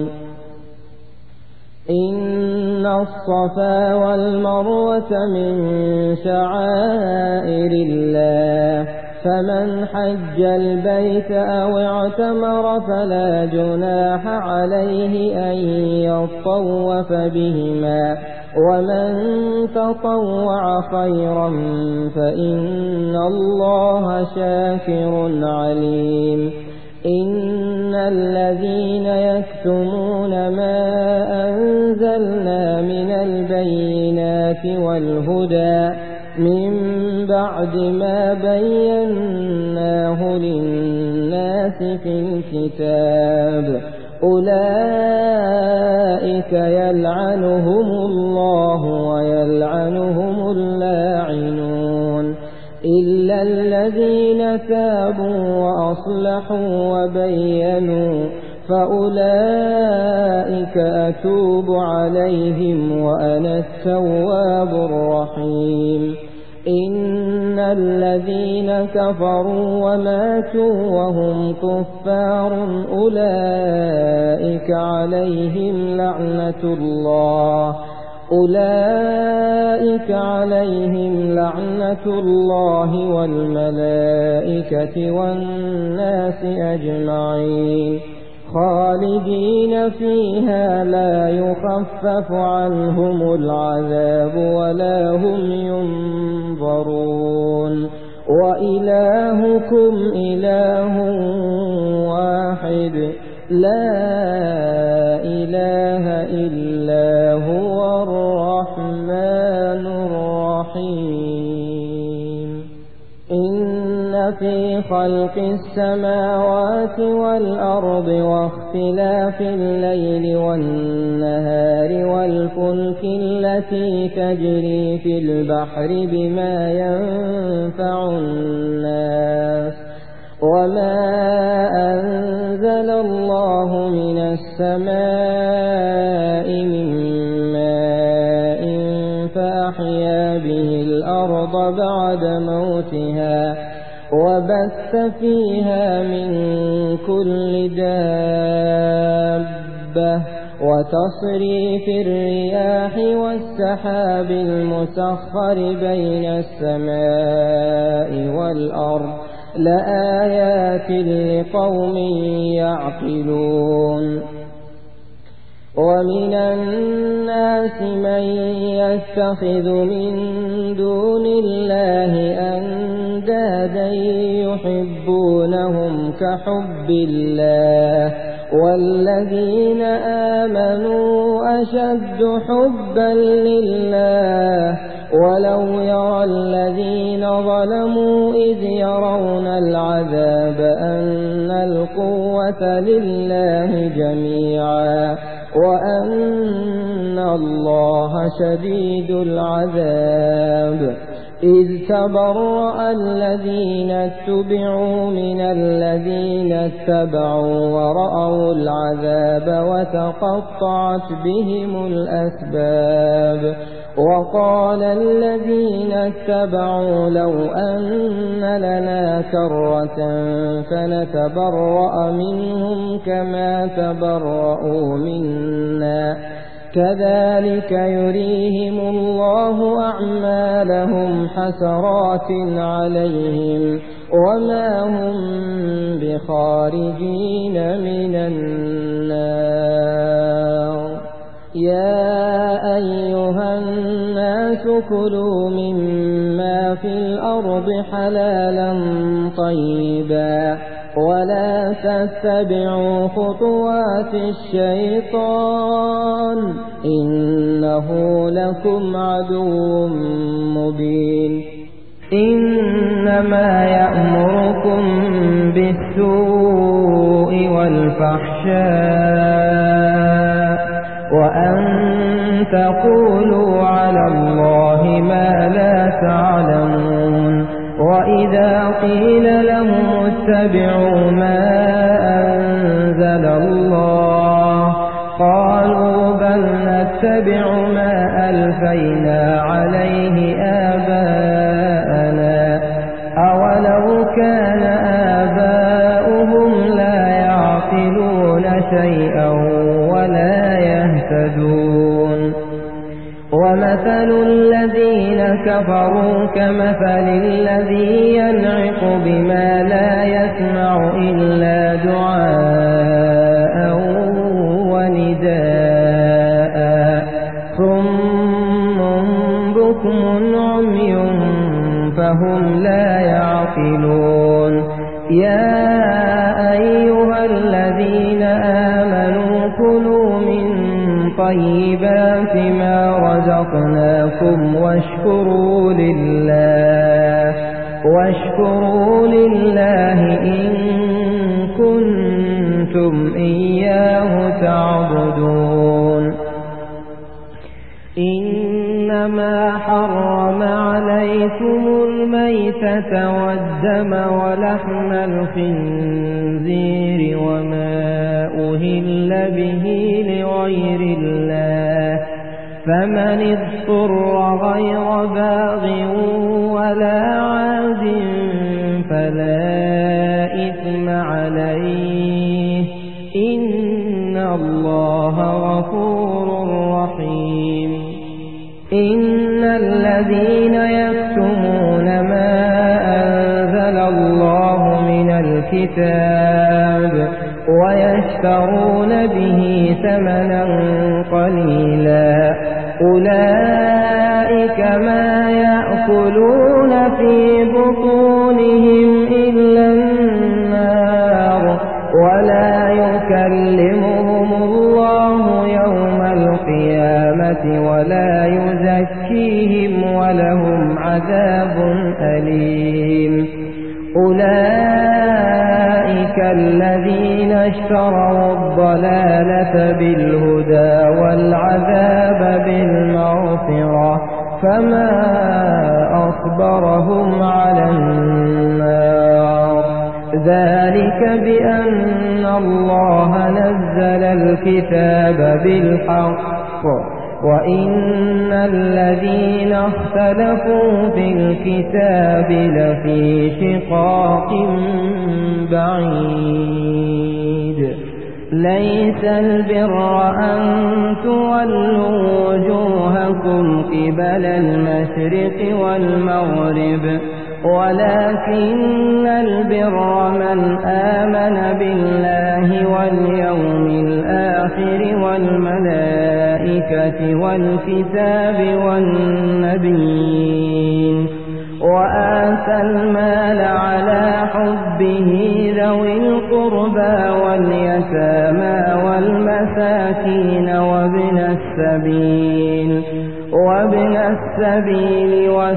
إن الصفا والمروة من شعائر الله فمن حج البيت أو اعتمر فلا جناح عليه أن يطوف بهما ومن تطوع خيرا فإن الله شاكر عليم إن الذين يكتمون ما أنزلنا من البينات والهدى من بعد ما بيناه للناس في الكتاب أولئك يلعنهم الله ويلعنهم اللاعنون إلا الذين تابوا وأصلحوا وبينوا فأولئك أتوب عليهم وأنا التواب الرحيم إن الذين كفروا وماتوا وهم كفار أولئك عليهم لعنة الله أولئك عليهم لعنة الله والملائكة والناس أجمعين خالدين فيها لا يخفف عنهم العذاب ولا هم ينظرون وإلهكم إله واحد لا إله إلا هو الرحمن الرحيم إن في خلق السماوات والأرض واختلاف الليل والنهار والفلك التي تجري في البحر بما ينفع الناس وما أنزل الله من السماء من ماء فأحيا به الأرض بعد موتها وبث فيها من كل دابة وتصريف الرياح والسحاب المسخر بين السماء والأرض لآيات لقوم يعقلون ومن الناس من يتخذ من دون الله أندادا يحبونهم كحب الله والذين آمنوا أشد حبا لله ولو يرى الذين ظلموا إذ يرون العذاب أن القوة لله جميعا وأن الله شديد العذاب إذ تبرأ الذين اتبعوا من الذين اتبعوا ورأوا العذاب وتقطعت بهم الأسباب وقال الذين اتبعوا لو أن لنا كرة فنتبرأ منهم كما تبرأوا منا كذلك يريهم الله أعمالهم حسرات عليهم وما هم بخارجين من النار يا أيها الناس كلوا مما في الأرض حلالا طيبا ولا تتبعوا خطوات الشيطان إنه لكم عدو مبين إنما يأمركم بالسوء والفحشاء وأن تقولوا على الله ما لا تعلمون وإذا قيل لهم اتبعوا ما أنزل الله قالوا بل نتبع ما ألفينا عليه آباءنا أولو كان آباؤهم لا يعقلون شيئا ولا يهتدون ومثل الذين كفروا كمثل الذي ينعق بما لا يسمع إلا دعاء ونداء صم بكم عمي فهم لا يعقلون يا أيها الذين آمنوا كلوا من طيبات ما رزقناكم واشكروا لله واشكروا لله إن كنتم إياه تعبدون إنما حرم عليكم الميتة والدم ولحم الخنزير وما أهل به لغير الله فمن اضطر غير باغ ولا عاد فلا إثم عليه إن الله غفور رحيم إن الذين يكتمون ما أنزل الله من الكتاب ويشترون به ثمنا قليلا أولئك ما يأكلون في بطونهم إلا النار ولا يكلمهم الله يوم القيامة ولا يزكيهم ولهم عذاب أليم أولئك الذين اشتروا الضلالة بالهدى والعذاب بالمغفرة فما أصبرهم على النار ذلك بأن الله نزل الكتاب بالحق وإن الذين اختلفوا في الكتاب لفي شقاق بعيد ليس البر أن تولوا وجوهكم قبل المشرق والمغرب ولكن البر من آمن بالله واليوم الآخر والآخر والملائكة والكتاب والنبيين وآتى المال على حبه ذوي القربى واليتامى والمساكين وابن السبيل وابن السبيل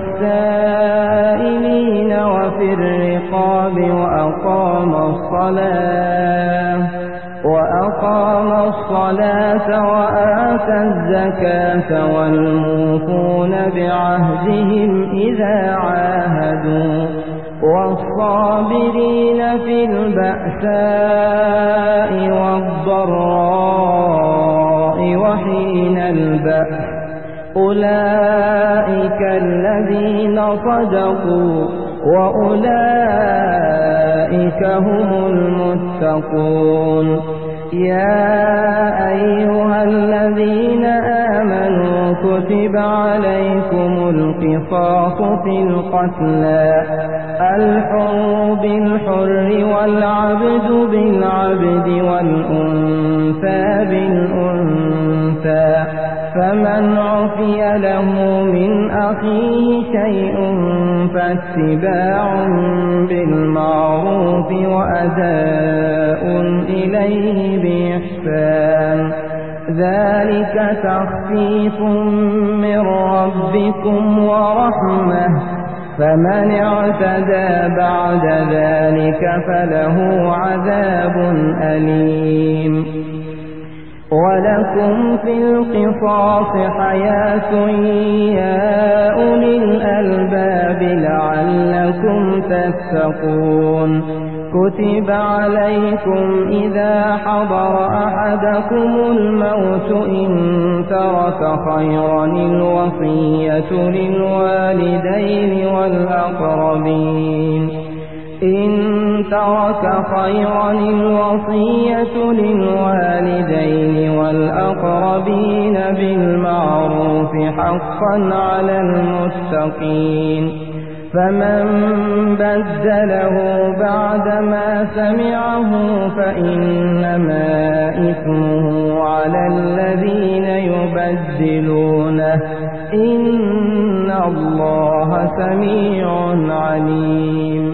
والسائلين وفي الرقاب وأقام الصلاة وأقام الصلاة وآتى الزكاة والموفون بعهدهم إذا عاهدوا والصابرين في البأساء والضراء وحين البأس أولئك الذين صدقوا وأولئك هم المتقون يا أيها الذين آمنوا كتب عليكم القصاص في القتلى الحر بالحر والعبد بالعبد والأنثى بالأنثى فمن عفي له من أخيه شيء فاتباع بالمعروف وأداء إليه بإحسان ذلك تخفيف من ربكم ورحمة فمن اعتدى بعد ذلك فله عذاب أليم ولكم في القصاص حياة يا أولي الألباب لعلكم تتقون كتب عليكم إذا حضر أحدكم الموت إن ترك خيرا الوصية للوالدين والأقربين إن ترك خيرا الوصية للوالدين والأقربين بالمعروف حقا على المتقين فمن بدله بعدما سمعه فإنما إثمه على الذين يبدلونه إن الله سميع عليم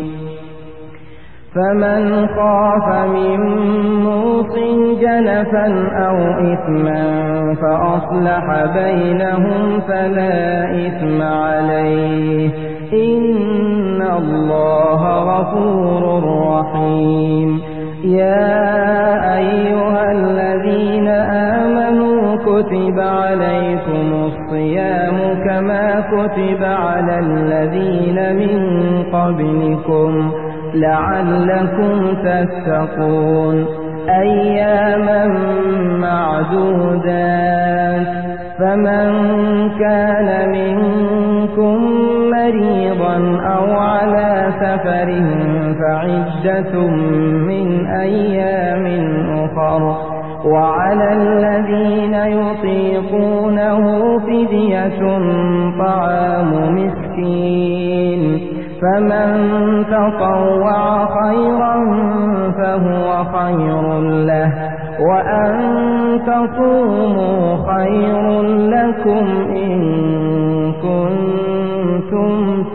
فمن خاف من موص جنفا أو إثما فأصلح بينهم فلا إثم عليه إن الله غفور رحيم يا أيها الذين آمنوا كتب عليكم الصيام كما كتب على الذين من قبلكم لعلكم تتقون أياما معدودات فمن كان منكم مريضا أو على سفر فعدة من أيام أخر وعلى الذين يطيقونه فدية طعام مسكين فمن تطوع خيرا فهو خير له وأن تصوموا خير لكم إن كنتم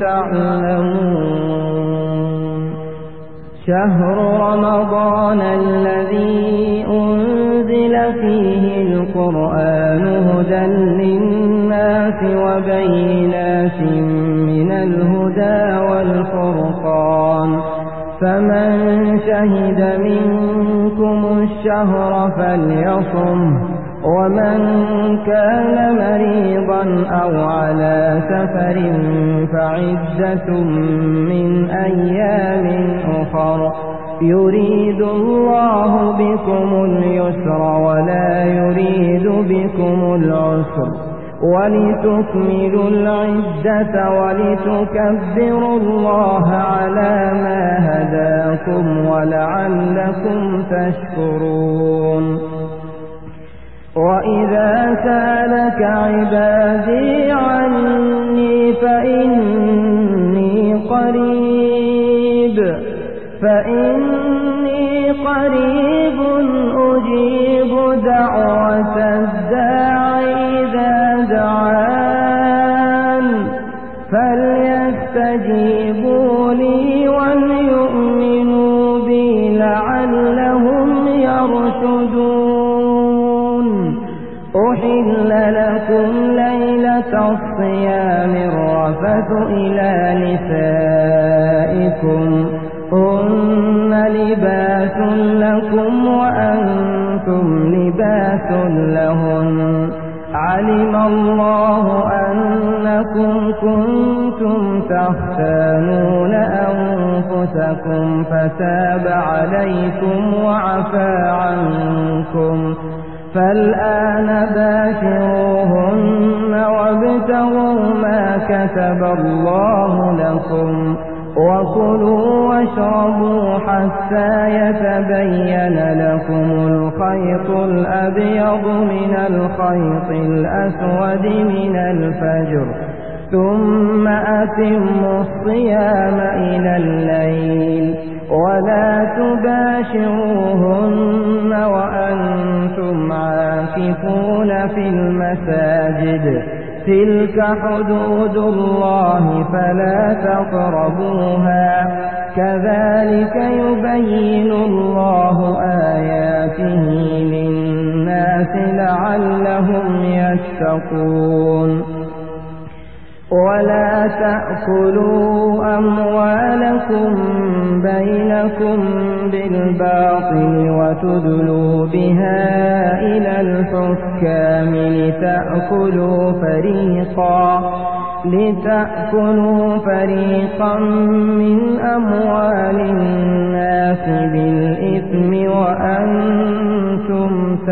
تعلمون شهر رمضان الذي أنزل فيه القرآن هدى للناس وبينات من الهدى والفرقان فمن شهد منكم الشهر فليصم ومن كان مريضا أو على سفر فعدة من أيام أخر يريد الله بكم اليسر ولا يريد بكم العسر ولتكملوا العدة ولتكبروا الله على ما هداكم ولعلكم تشكرون وإذا سألك عبادي عني فإني قريب فإني قريب أجيب دعوة أحل لكم ليلة الصيام الرفث إلى نسائكم هن لباس لكم وأنتم لباس لهن علم الله أنكم كنتم تختانون أنفسكم فتاب عليكم وعفى عنكم فالآن باشروهن وابتغوا ما كتب الله لكم وكلوا واشربوا حتى يتبين لكم الخيط الأبيض من الخيط الأسود من الفجر ثم أتموا الصيام إلى الليل ولا تباشروهن وأنتم عاكفون في المساجد تلك حدود الله فلا تقربوها كذلك يبين الله آياته للناس لعلهم يتقون ولا تأكلوا أموالكم بينكم بالباطل وتدلوا بها إلى الحكام لتأكلوا فريقا لتأكلوا فريقا من أموال الناس بالإثم وأنتم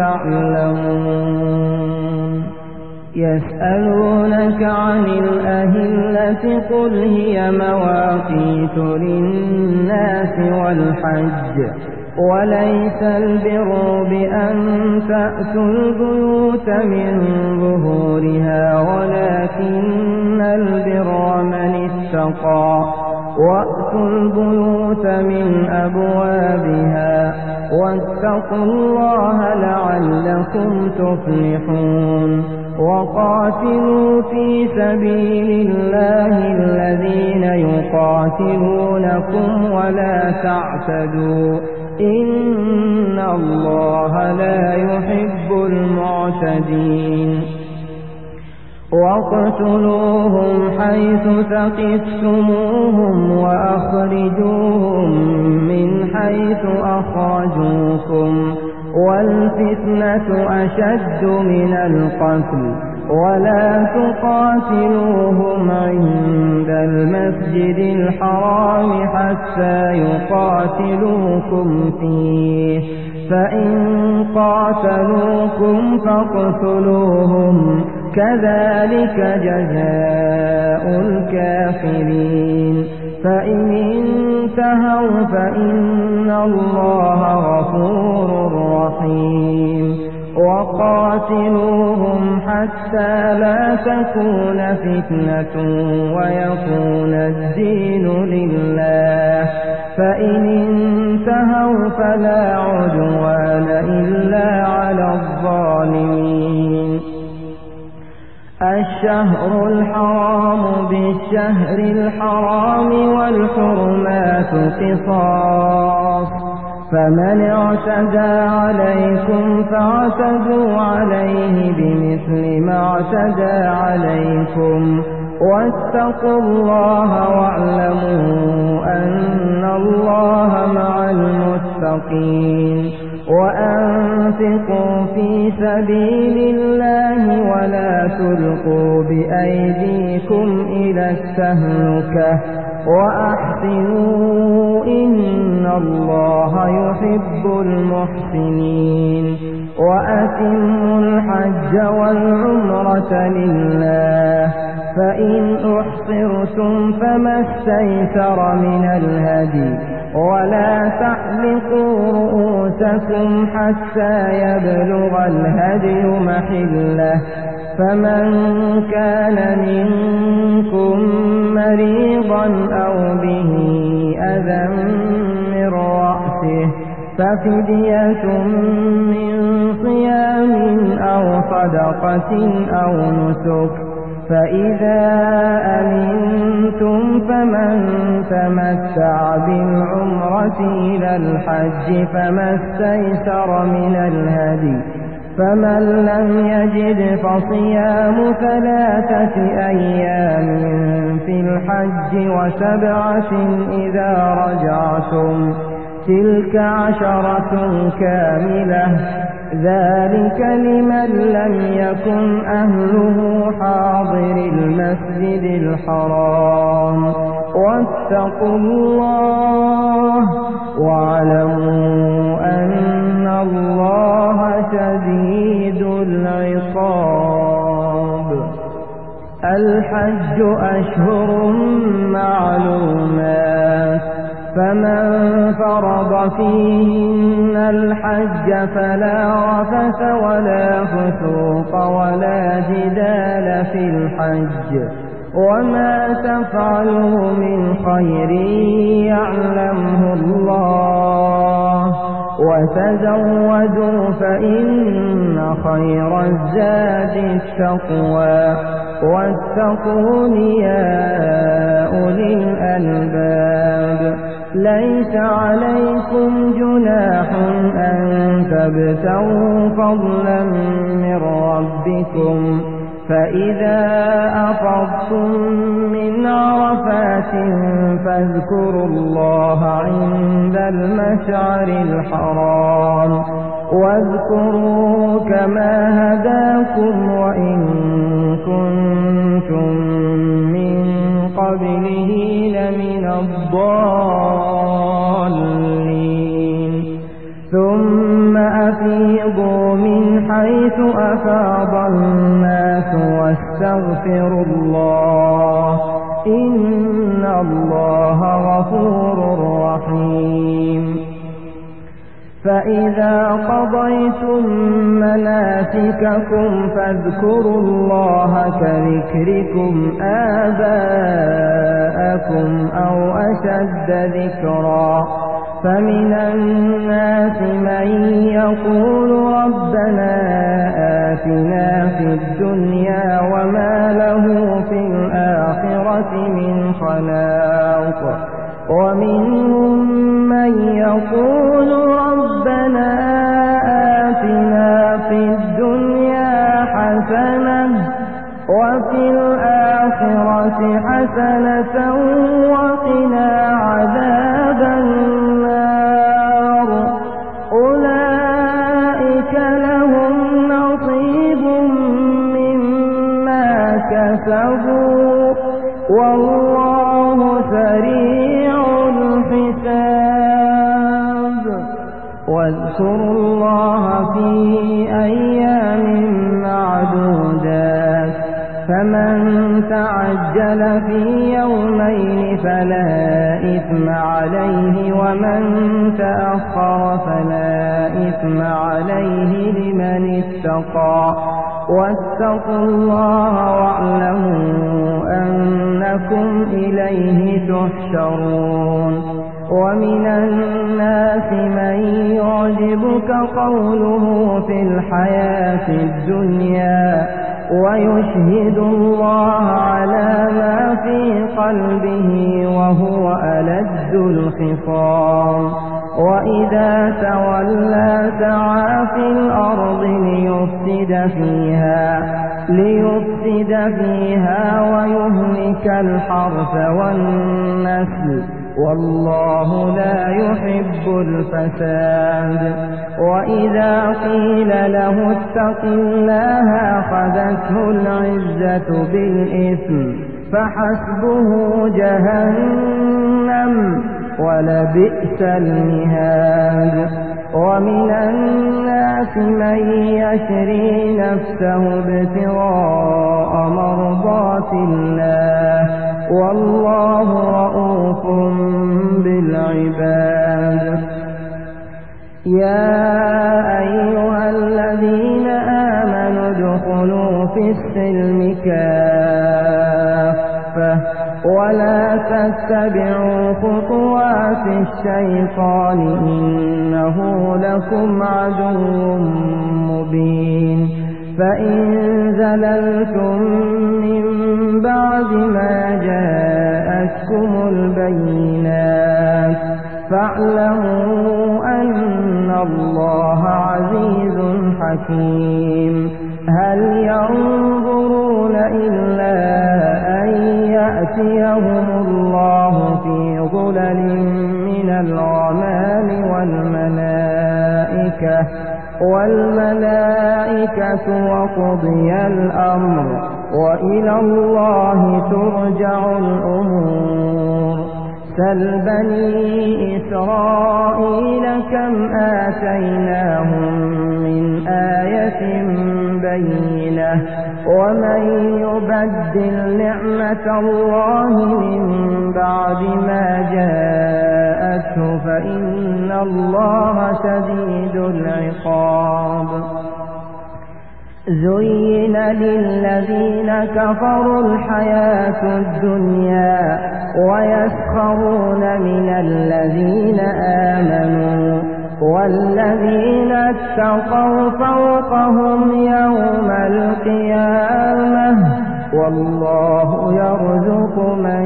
تعلمون يسألونك عن الأهلة قل هي مواقيت للناس والحج وليس البر بأن تأتوا البيوت من ظهورها ولكن البر من اتقى وأتوا البيوت من أبوابها واتقوا الله لعلكم تفلحون وقاتلوا في سبيل الله الذين يقاتلونكم ولا تعتدوا إن الله لا يحب المعتدين واقتلوهم حيث ثقفتموهم وأخرجوهم من حيث أخرجوكم والفتنة أشد من القتل ولا تقاتلوهم عند المسجد الحرام حتى يقاتلوكم فيه فإن قاتلوكم فاقتلوهم كذلك جزاء الكافرين فإن انتهوا فإن الله غفور رحيم وقاتلوهم حتى لا تكون فتنة ويكون الدين لله فإن انتهوا فلا عدوان إلا على الظالمين الشهر الحرام بالشهر الحرام والحرمات قصاص فمن اعتدى عليكم فاعتدوا عليه بمثل ما اعتدى عليكم واتقوا الله واعلموا أن الله مع المتقين وأنفقوا في سبيل الله ولا تلقوا بأيديكم إلى التهلكة وأحسنوا إن الله يحب المحسنين وأتموا الحج والعمرة لله فإن أحصرتم فما استيسر من الهدي ولا تحلقوا رؤوسكم حتى يبلغ الهدي محله فمن كان منكم مريضا أو به أذى من رأسه ففدية من صيام أو صدقة أو نسك فإذا أمنتم فمن تمتع بالعمرة إلى الحج فما استيسر من الهدي فمن لم يجد فصيام ثلاثة أيام في الحج وسبعة إذا رجعتم تلك عشرة كاملة ذلك لمن لم يكن أهله حاضر المسجد الحرام واتقوا الله واعلموا أن الله شديد العقاب. الحج أشهر معلومات فمن فرض فيهن الحج فلا رفث ولا فسوق ولا جدال في الحج وما تفعلوا من خير يعلمه الله وتزودوا فإن خير الزاد التقوى واتقون يا أولي الألباب. ليس عليكم جناح أن تبتغوا فضلا من ربكم فإذا أفضتم من عرفات فاذكروا الله عند المشعر الحرام واذكروا كما هداكم وإن كنتم من قبله لمن الضالين. ثم أفيضوا من حيث أفاض الناس واستغفروا الله إن الله غفور رحيم. فإذا قضيتم مناسككم فاذكروا الله كذكركم آباءكم أو أشد ذكرا فمن الناس من يقول ربنا آتنا في الدنيا وما له في الآخرة من خلاق ومنهم من يقول ربنا آتنا في الدنيا حسنة وفي الآخرة حسنة وقنا عذاب النار. أولئك لهم نصيب مما كسبوا والله سريع الحساب. واذكروا الله في أيام معدودات فمن تعجل في يومين فلا إثم عليه ومن تأخر فلا إثم عليه لمن اتقى واتقوا الله واعلموا أنكم إليه تحشرون. ومن الناس من يعجبك قوله في الحياة الدنيا ويشهد الله على ما في قلبه وهو ألد الخصام وإذا تولى سعى في الأرض ليفسد فيها ليفسد فيها ويهلك الحرث والنسل والله لا يحب الفساد. وإذا قيل له اتق الله أخذته العزة بالإثم فحسبه جهنم ولبئس المهاد. ومن الناس من يشري نفسه ابتغاء مرضات الله والله رؤوف بالعباد. يا أيها الذين آمنوا ادخلوا في السلم كافة ولا تتبعوا خطوات الشيطان إنه لكم عدو مبين. فإن زللتم من بعد ما جاءتكم البينات فاعلموا أن الله عزيز حكيم. الملائكة والملائكة وقضي الأمر وإلى الله ترجع الأمور سل بني إسرائيل كم آتيناهم من آية بينة ومن يبدل نعمة الله من بعد ما جاءته فإن الله شديد العقاب زين للذين كفروا الحياة الدنيا ويسخرون من الذين آمنوا والذين اتقوا فوقهم يوم القيامة والله يرزق من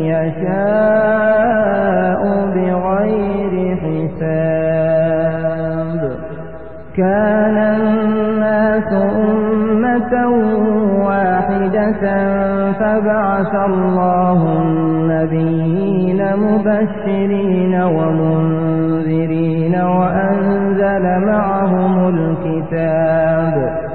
يشاء بغير حساب كان الناس أمة واحدة فبعث الله النبيين مبشرين ومنذرين وأنزل معهم الكتاب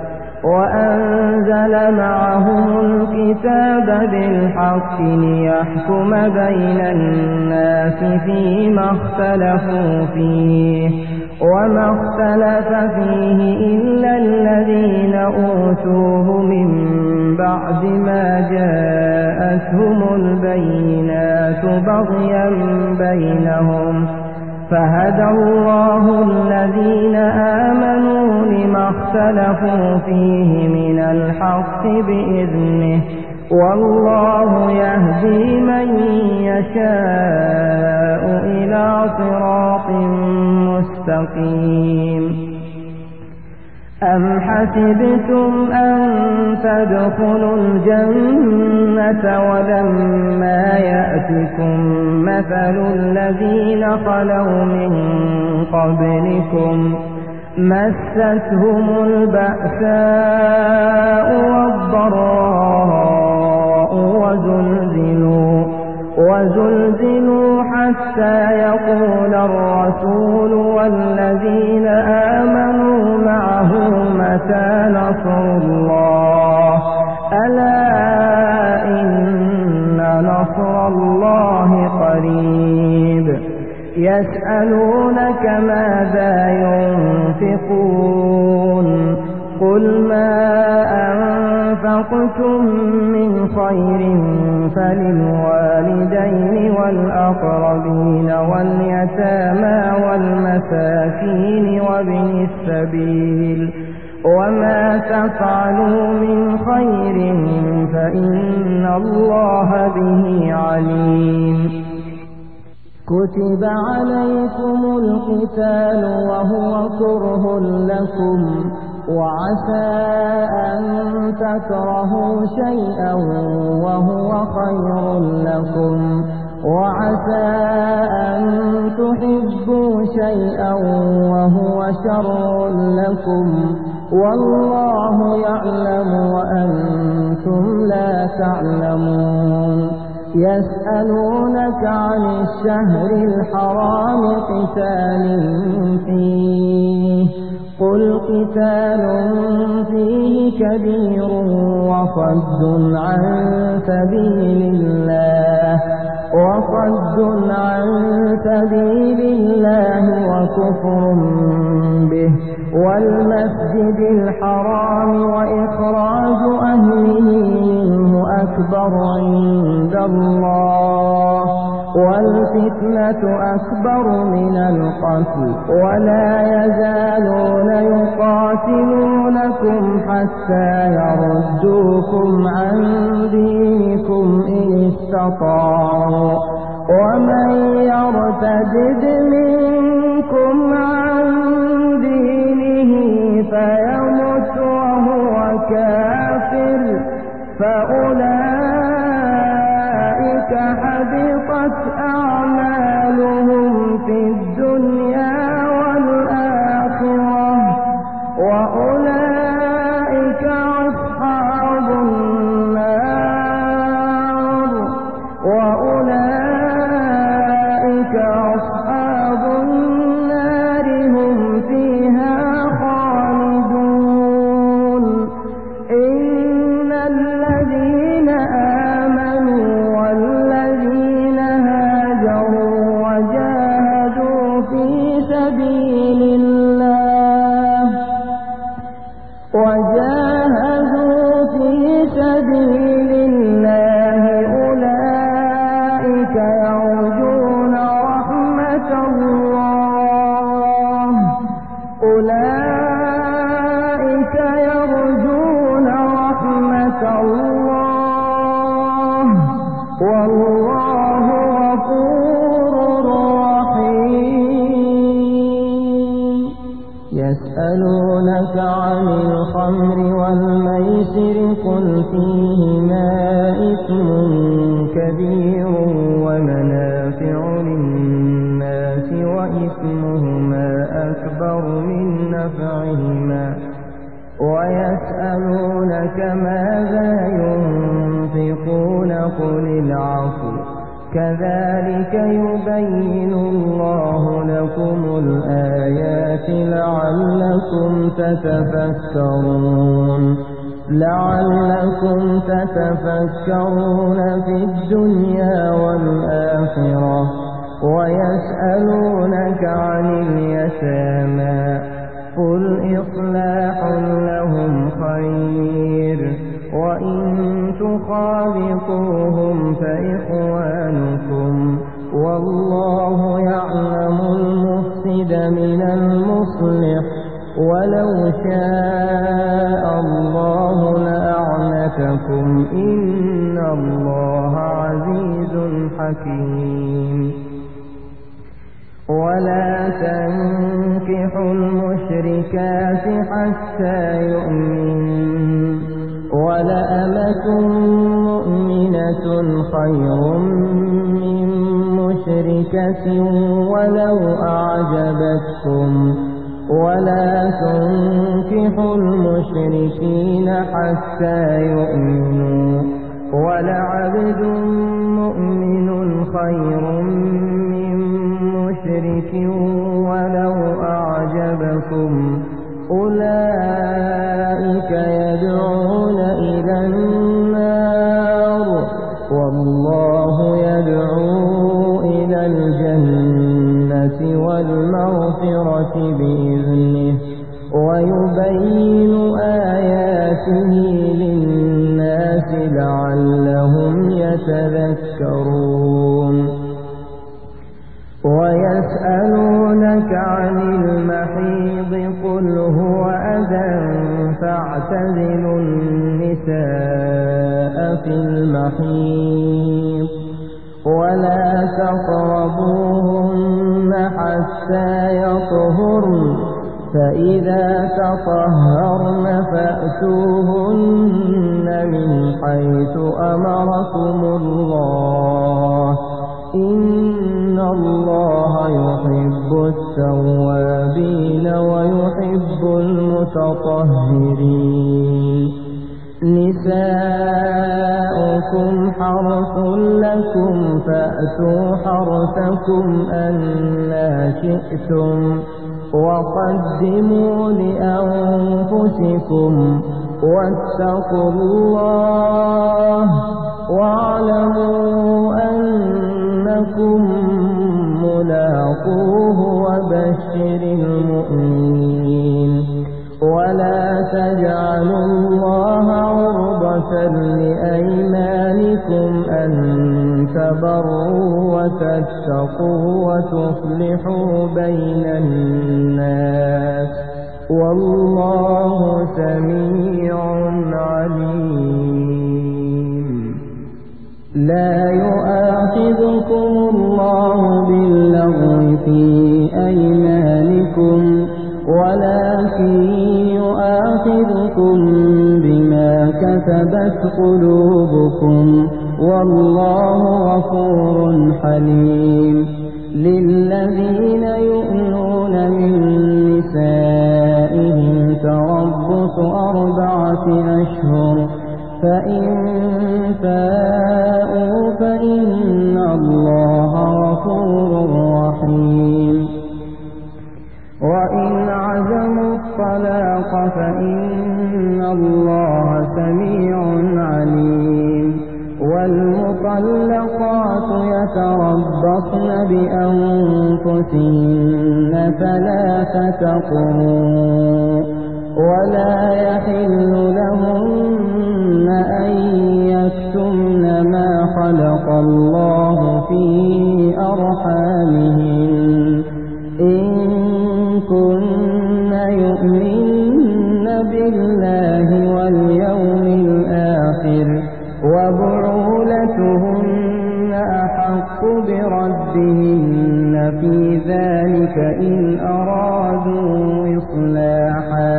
وأنزل معهم الكتاب بالحق ليحكم بين الناس فيما اختلفوا فيه وما اختلف فيه إلا الذين أوتوه من بعد ما جاءتهم البينات بغيا بينهم فهدى الله الذين آمنوا لما اختلفوا فيه من الحق بإذنه والله يهدي من يشاء إلى صراط مستقيم أم حسبتم أن تدخلوا الجنة ولما يأتكم مثل الذين خلوا من قبلكم مستهم البأساء والضراء وزلزلوا وزلزلوا حتى يقول الرسول والذين آمنوا معه متى نصر الله ألا إن نصر الله قريب يسألونك ماذا ينفقون قل ما أنفقتم من خير فللوالدين والأقربين واليتامى والمساكين وابن السبيل وما تفعلوا من خير فإن الله به عليم كتب عليكم القتال وهو كره لكم وعسى أن تكرهوا شيئا وهو خير لكم وعسى أن تحبوا شيئا وهو شر لكم والله يعلم وأنتم لا تعلمون يسألونك عن الشهر الحرام قتال فيه قل قتال فيه كبير وصد عن سبيل الله وصد عن سبيل الله وكفر به والمسجد الحرام وإخراج أهله منه أكبر عند الله والفتنة أكبر من القتل ولا يزالون يقاتلونكم حتى يردوكم عن دينكم إن استطاعوا ومن يرتد منكم عن دينه فيمت وهو كافر فأولئك حبطت أعمالهم في الدنيا والآخرة وأولئك أصحاب النار وأولئك أصحاب النار أولئك يرجون رحمة الله والله غفور رحيم. يسألونك عن الخمر والميسر قل فيهما إثم كبير ومنافع للناس وإثمهما أكبر من نفعهما ويسألونك ماذا ينفقون قل العفو كذلك يبين الله لكم الآيات لعلكم تتفكرون لعلكم تتفكرون في الدنيا والآخرة. ويسألونك عن اليتامى قل إصلاح لهم خير وإن تخالطوهم فإخوانكم والله يعلم المفسد من المصلح ولو شاء الله لأعنتكم إن الله عزيز حكيم. ولا تنكحوا المشركات حتى يؤمنوا ولأمة مؤمنة خير من مشركة ولو أعجبتكم ولا تنكحوا المشركين حتى يؤمنوا ولعبد مؤمن خير من مشرك ولو أعجبكم أولئك يدعون إلى النار والله يدعو إلى الجنة والمغفرة بإذنه ويبين آياته للناس لعلهم يتذكرون. ويسألونك عن المحيض قل هو أذى فاعتزلوا النساء في المحيض ولا تقربوهن حتى يطهرن فإذا تطهرن فأتوهن من حيث أمركم الله إن الله يحب التوابين ويحب المتطهرين. نساؤكم حرث لكم فأتوا حرثكم أنى شئتم وقدموا لأنفسكم واتقوا الله واعلموا أنكم ملاقوه وبشر المؤمنين. ولا تجعلوا الله عرضة لأيمانكم أن تبروا وتتقوا وتصلحوا بين الناس والله سميع عليم. لا يؤاخذكم الله باللغو في أيمانكم ولكن يؤاخذكم بما كسبت قلوبكم والله غفور حليم. للذين يؤلون من نسائهم تربص أربعة أشهر فإن فاءوا فإن الله غفور رحيم. وإن عزموا الطلاق فإن الله سميع عليم. والمطلقات يتربصن بأنفسهن ثلاثة قروء ولا يحل لهن أن يكتمن ما خلق الله في أرحامهن إن كن يؤمن بالله واليوم الآخر وبعولتهن أحق بردهن في ذلك إن أرادوا إصلاحا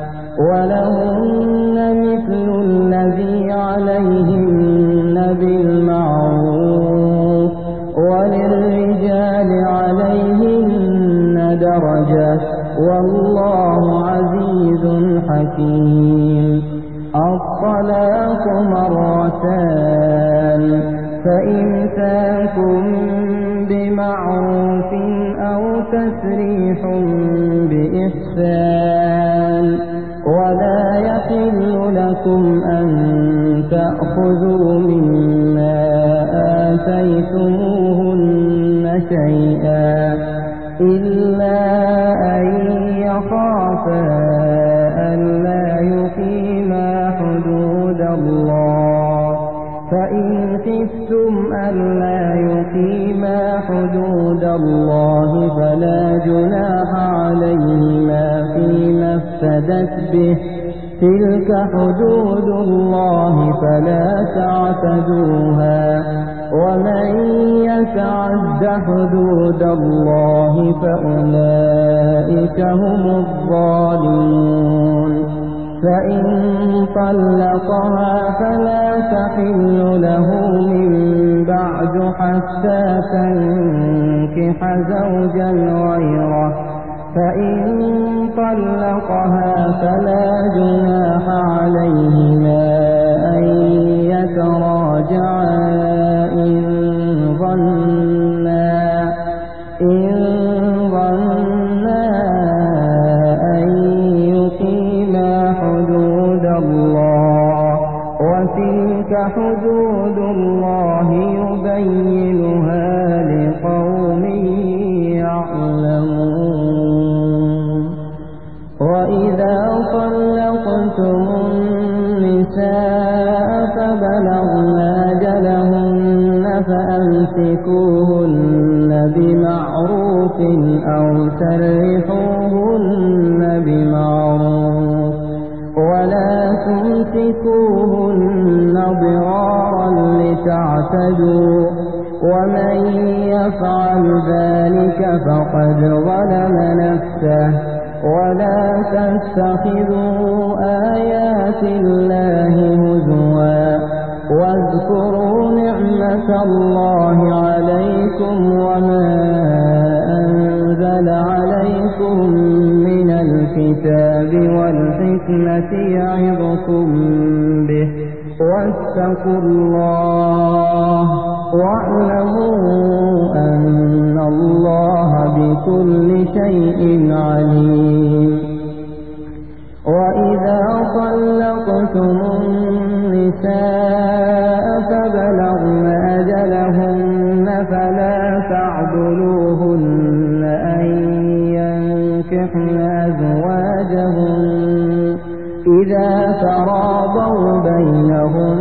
ولهن مثل الذي عليهن بالمعروف وللرجال عليهن درجة والله عزيز حكيم. الطلاق مرتان فإمساك بمعروف أو تسريح بإحسان ولا يحل لكم أن تأخذوا مما آتيتموهن شيئا إلا أن يخافا ألا يقيما حدود الله فإن خفتم ألا يقيما حدود الله فلا جناح عليهما فيما افتدت به تلك حدود الله فلا تعتدوها ومن يتعد حدود الله فأولئك هم الظالمون. فإن طلقها فلا تحل له من بعد حتى تنكح زوجا غيره فإن طلقها فلا جناح عليهما أن يتراجعا إن ظنا إن ظنا أن يقيما حدود الله وتلك حدود الله يبينها لقوم يعلمون. وإذا طلقتم النساء فبلغن أجلهن فأمسكوهن بمعروف أو سرحوهن بمعروف ولا تمسكوهن ضرارا لتعتدوا ومن يفعل ذلك فقد ظلم نفسه ولا تتخذوا آيات الله هزوا واذكروا نعمة الله عليكم وما أنزل عليكم من الكتاب والحكمة يعظكم به واتقوا الله واعلموا أن الله بكل شيء عليم. وإذا طلقتم النساء فبلغن أجلهن فلا تعضلوهن أن ينكحن أزواجهن إذا تراضوا بينهم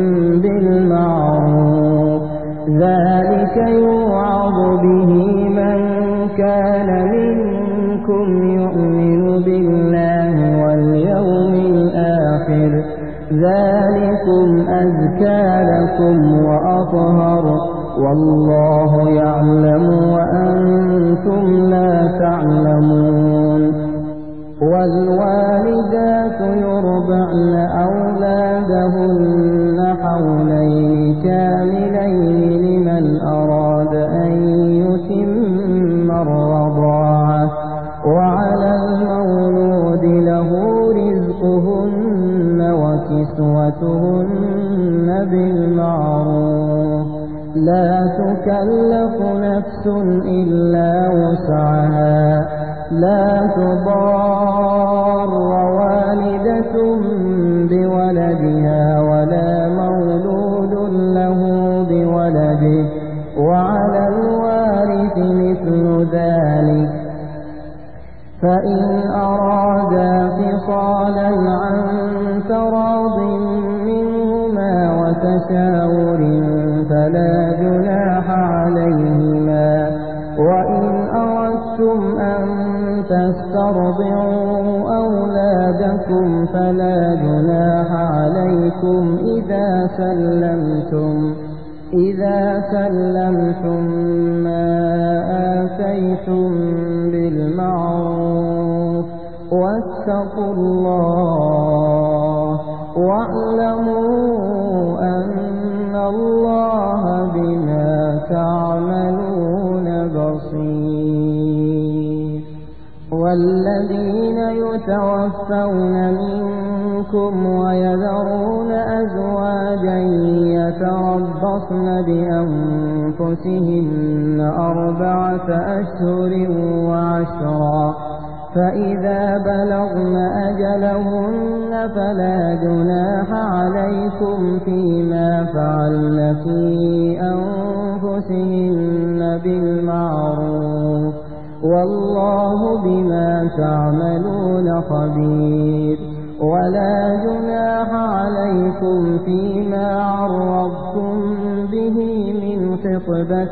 بالمعروف ذلك يوعظ به من كان منكم يؤمن بالله واليوم الآخر ذلكم أزكى لكم وأطهر والله يعلم وأنتم لا تعلمون. والوالدات يرضعن أولادهن حولين كاملين لمن أراد أن يتم الرضاعة وعلى المولود له رزقهن وكسوتهن بالمعروف لا تكلف نفس إلا وسعها لا تضار والدة بولدها ولا مولود له بولده وعلى الوارث مثل ذلك فإن أرادا فصالا عن تراض منهما وتشاور فلا جناح عليهما. وإن أردتم أن تسترضعوا أولادكم فلا جناح عليكم إذا سلمتم إذا سلمتم ما آتيتم بالمعروف واتقوا الله واعلموا أن الله بما تعملون بصير. والذين يتوفون منكم ويذرون أزواجا يتربصن بأنفسهن أربعة أشهر وعشرا فإذا بلغن أجلهن فلا جناح عليكم فيما فعلن في أنفسهن بالمعروف والله بما تعملون خبير. ولا جناح عليكم فيما عرضتم به من خطبة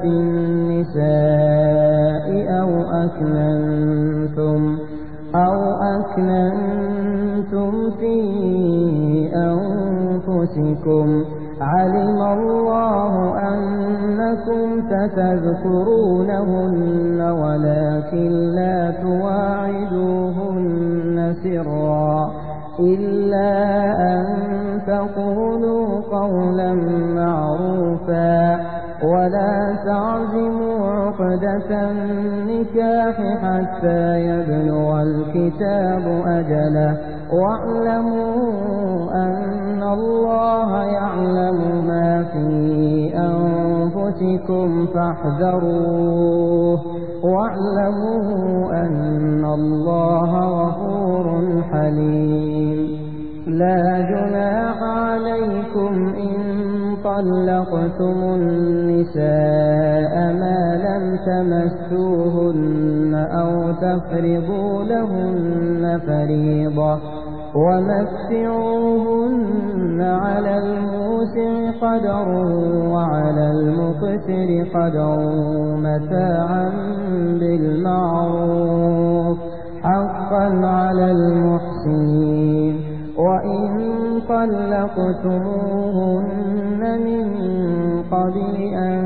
النساء أو أكننتم أو أكننتم في أنفسكم علم الله أنكم ستذكرونهن ولكن لا تواعدوهن سرا إلا أن تقولوا قولا معروفا ولا تعزموا عقدة النكاح حتى يبلغ الكتاب أجله واعلموا أن الله يعلم ما في أنفسكم فاحذروه واعلموا أن الله غفور حليم. لا جناح عليكم إن طلقتم النساء ما لم تمسوهن أو تفرضوا لهن فريضة ومتعوهن على الموسع قدره وعلى المقتر قدره متاعا بالمعروف حقا على المحسنين. وإن طلقتموهن من قبل أن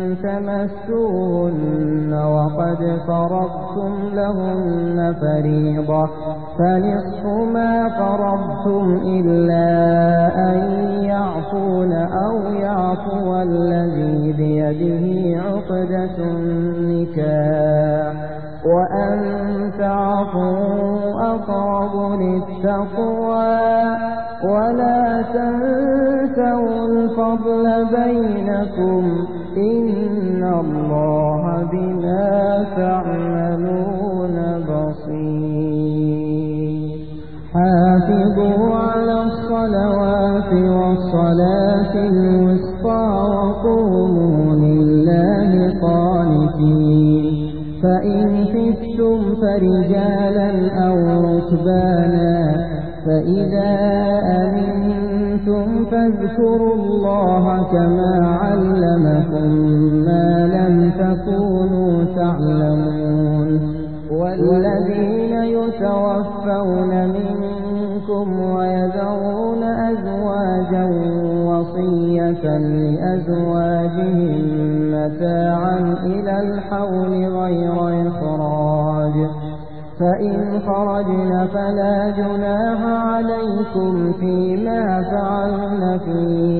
تمسوهن وقد فرضتم لهن فريضة فنصف ما فرضتم إلا أن يعفون أو يعفو الذي بيده عقدة النكاح وأن تعفوا أقرب للتقوى ولا تنسوا الفضل بينكم إن الله بما تعملون بصير. حافظوا على الصلوات والصلاة الوسطى وقوموا لله قانتين. فإن خفتم فرجالا أو ركبانا فإذا أمنتم فاذكروا الله كما علمكم ما لم تكونوا تعلمون. والذين يتوفون منكم ويذرون أزواجا وصية لأزواجهم متاعا إلى الحول غير إخراج فإن خرجن فلا جناح عليكم فيما فعلن في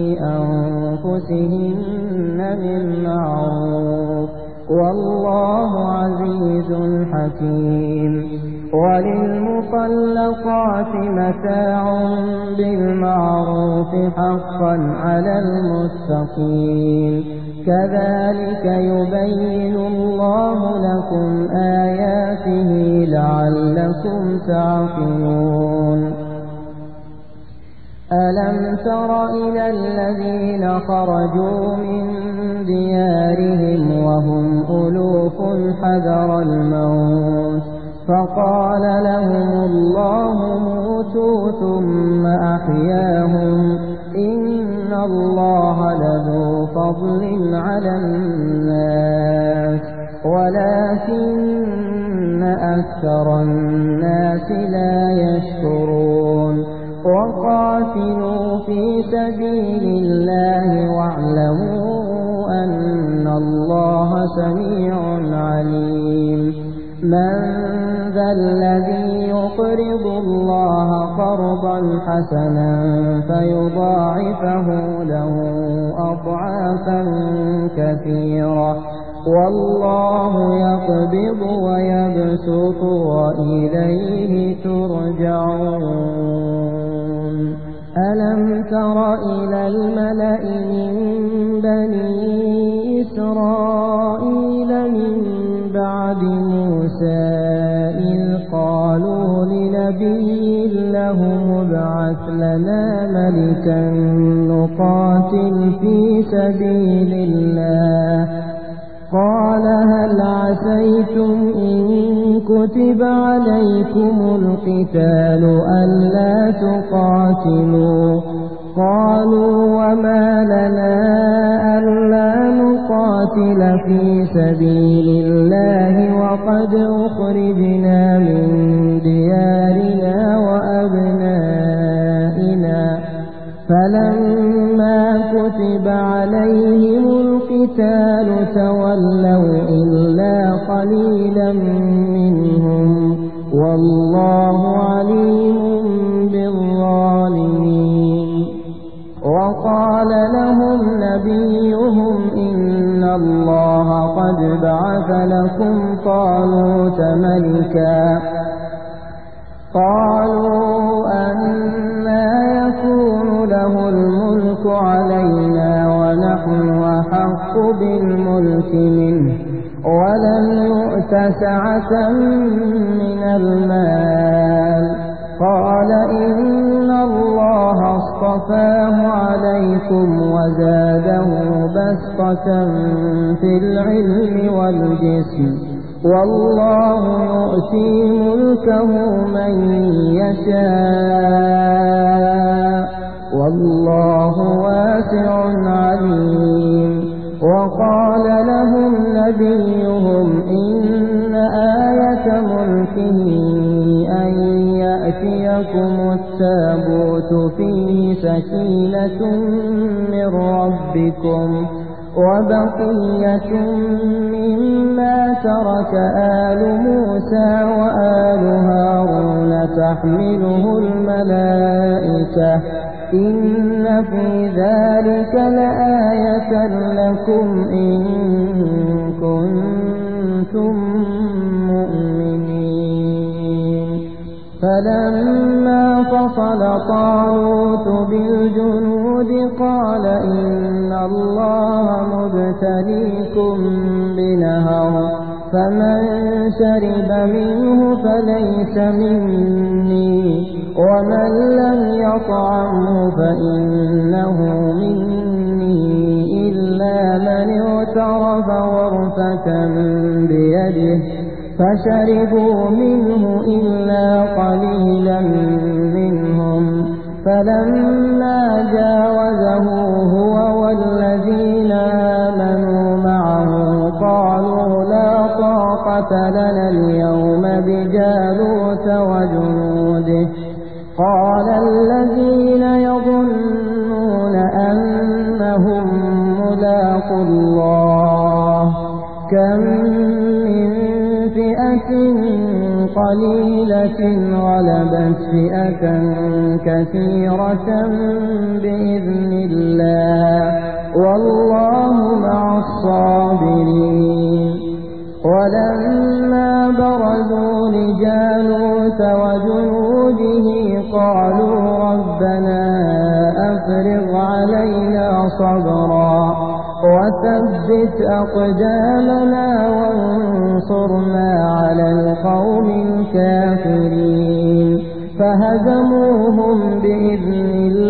أنفسهن من معروف والله عزيز حكيم. وللمطلقات متاع بالمعروف حقا على المتقين. كذلك يبين الله لكم آياته لعلكم تعقلون. ألم تر إلى الذين خرجوا من ديارهم وهم ألوف حذر الموت فقال لهم الله موتوا ثم أحياهم إن الله لذو فضل على الناس ولكن أكثر لا يشكرون وقاتلوا في سبيل الله واعلموا أن الله سميع عليم من ذا الذي يقرض الله قرضا حسنا فيضاعفه له أضعافا كثيرة والله يقبض ويبسط وإليه ترجعون ألم تر إلى الملأ من بني إسرائيل من بعد موسى إذ قالوا لنبي له ابعث لنا ملكا نقاتل في سبيل الله قال هل عسيتم إن كتب عليكم القتال ألا تقاتلوا قالوا وما لنا ألا نقاتل في سبيل الله وقد أخرجنا من ديارنا وأبنائنا فلما كتب عليهم القتال تولوا إلا قليلا منهم والله عليم بالظالمين وقال لهم نبيهم إن الله قد بعث لكم طالوت ملكا قالوا أنى يكون له الملك علينا ونحن أحق بالملك منه ولم يؤت سعة من المال قال إن الله اصطفاه عليكم وزاده بسطة في العلم والجسم والله يؤتي ملكه من يشاء والله واسع عليم وقال لهم نبيهم إن آية ملكه أن يأتيكم التابوت فيه سكينة من ربكم وبقية مما ترك آل موسى وآل هارون تحمله الملائكة إن في ذلك لآية لكم إن كنتم مؤمنين فلما فصل طالوت بالجنود قال إن الله مبتليكم بنهر فمن شرب منه فليس مني ومن لم يطعمه فإنه مني إلا من اغترف غرفة بيده فشربوا منه إلا قليلا منهم فلما جاوزه هو والذين آمنوا معه قالوا لا طاقة لنا اليوم بجالوت وجنوده قال الذين يظنون أنهم ملاقو الله كم من فئة قليلة غلبت فئة كثيرة بإذن الله والله مع الصابرين ولما برزوا لجالوت وجنوده قالوا ربنا أفرغ علينا صبرا وثبت أقدامنا وانصرنا على القوم الكافرين فهزموهم بإذن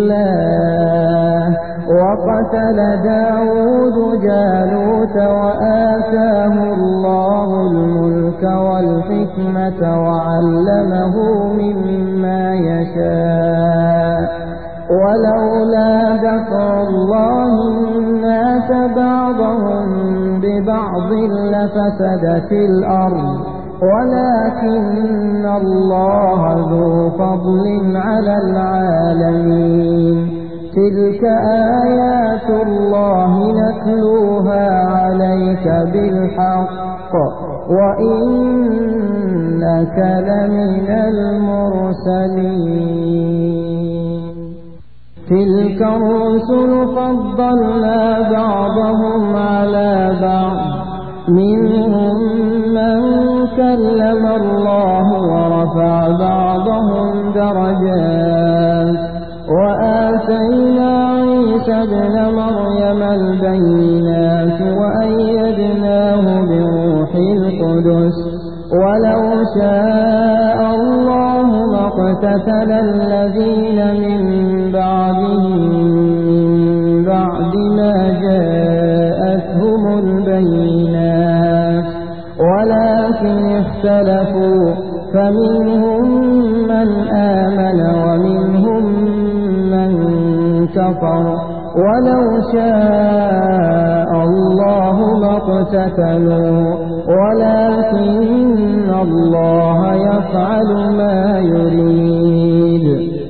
الله وقتل داود جالوت وآتاه الله الملك والحكمة وعلمه مما يشاء ولولا دفع الله الناس بعضهم ببعض لفسدت الأرض ولكن الله ذو فضل على العالمين. تلك آيات الله نتلوها عليك بالحق وإنك لمن المرسلين. تلك الرسل فضلنا بعضهم على بعض، منهم من كلم الله ورفع بعضهم درجات، وآتينا عيسى ابن مريم البينات وأيدناه بروح القدس، ولو شاء الله ما اقتتل الذين من بعدهم من بعد ما جاءتهم البينات، ولكن اختلفوا فمنهم من آمن ومنهم من كفر، ولو شاء الله ما اقتتلوا ولكن الله يفعل ما يريد.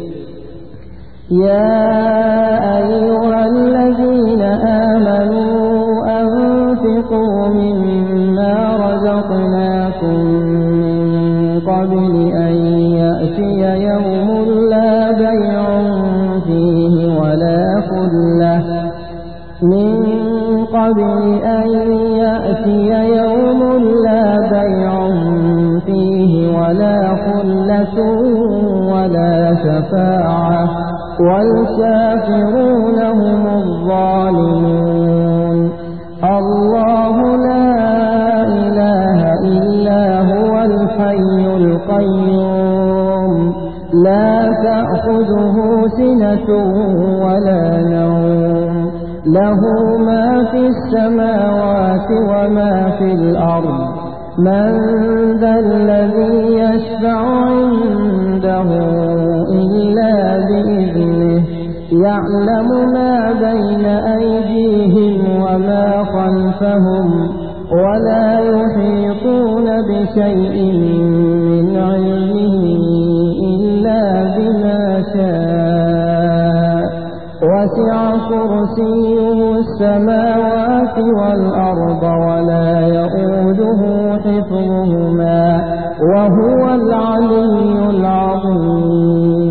يا أيها الذين آمنوا أنفقوا مما رزقناكم من قبل أن يأتي يوم لا بيع فيه ولا خلة من قبل أن يأتي يوم لا بيع فيه ولا خلة ولا شفاعة والكافرون هم الظالمون. الله لا إله إلا هو الحي القيوم، لا تأخذه سنة ولا نوم، له ما في السماوات وما في الأرض. من ذا الذي يشفع عنده إلا بإذنه، يعلم ما بين أيديهم وما خلفهم، ولا يحيطون بشيء من علمه إلا بما شاء، وسع كرسيه السماوات والأرض ولا يؤوده حفظهما وهو العلي العظيم.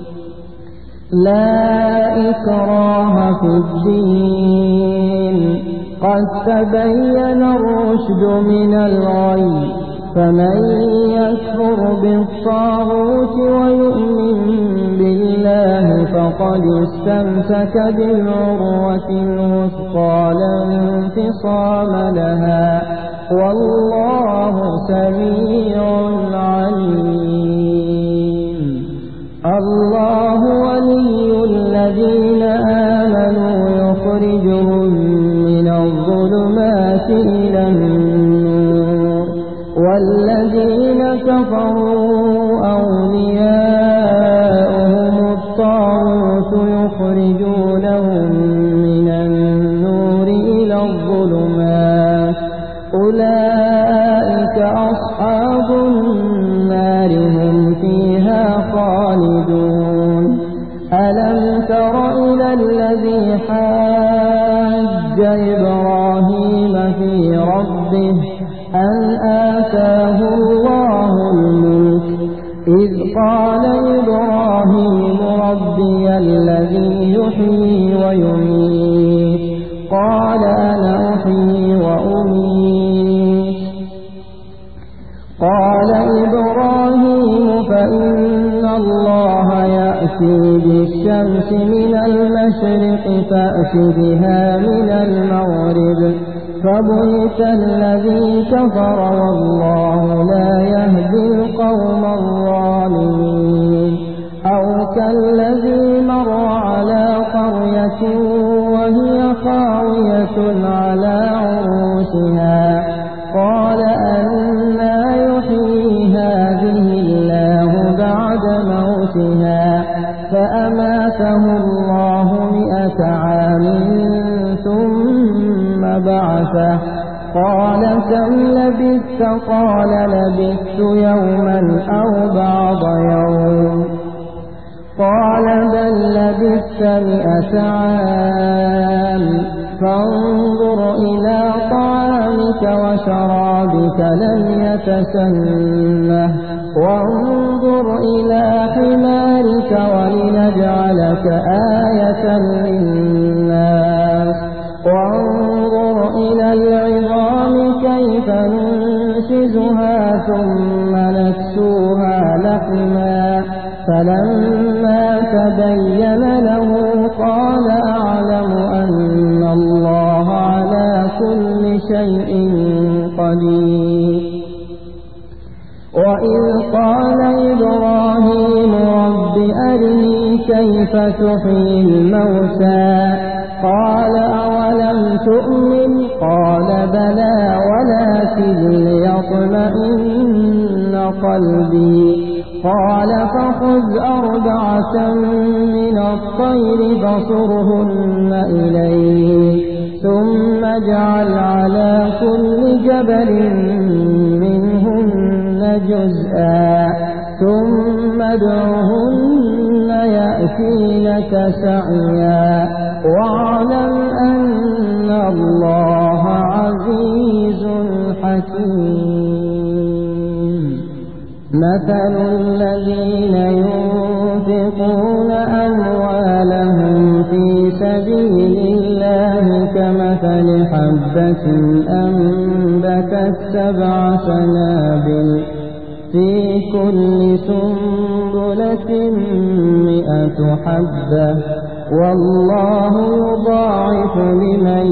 لا إكراه في الدين، قد تبين الرشد من الغي، فمن يكفر بالطاغوت ويؤمن بالله فقد استمسك بالعروة الوثقى لا انفصام لها، والله سميع عليم. الله ولي الذين آمنوا يخرجهم من الظلمات إلى النور، والذين كفروا أولياؤهم الطاغوت يخرجونهم من النور إلى الظلمات، أولئك أصحاب النار هم فيها خالدون. ألم تر إلى الذي حاج إبراهيم في ربه أن آتاه الله الملك، إذ قال إبراهيم ربي الذي يحيي ويميت، قال أنا أحيي وأميت. قال إبراهيم فإن الله يأتي بالشمس من المشرق فأت بها من المغرب، فبهت الذي كفر والله لا يهدي القوم الظالمين. أو كالذي مر على قرية وهي خاوية على عروشها، قال أنى يحيي هذه الله بعد موتها، فأماته الله مئة عام ثم بعثه قال كم لبثت قال لبثت يوما أو بعض يوم قال بل لبثت مئة عام فانظر إلى طعامك وشرابك لم يتسنه وانظر إلى حمارك ولنجعلك آية للناس وانظر إلى العظام كيف ننشزها ثم نكسوها لحما فلما تبين له قال أعلم أن الله على كل شيء قدير وإذ قال إبراهيم رب أرني كيف تحيي الموتى قال أولم تؤمن قال بلى ولكن ليطمئن قلبي قال فخذ أربعة من الطير فصرهن إليك ثم اجعل على كل جبل منهن جزءا ثم ادعهن يأتينك سعيا واعلم أن الله عزيز حكيم مثل الذين ينفقون أموالهم في سبيل الله كمثل حبة أنبتت سبع سنابل في كل سنبلة مئة حبة والله يضاعف لمن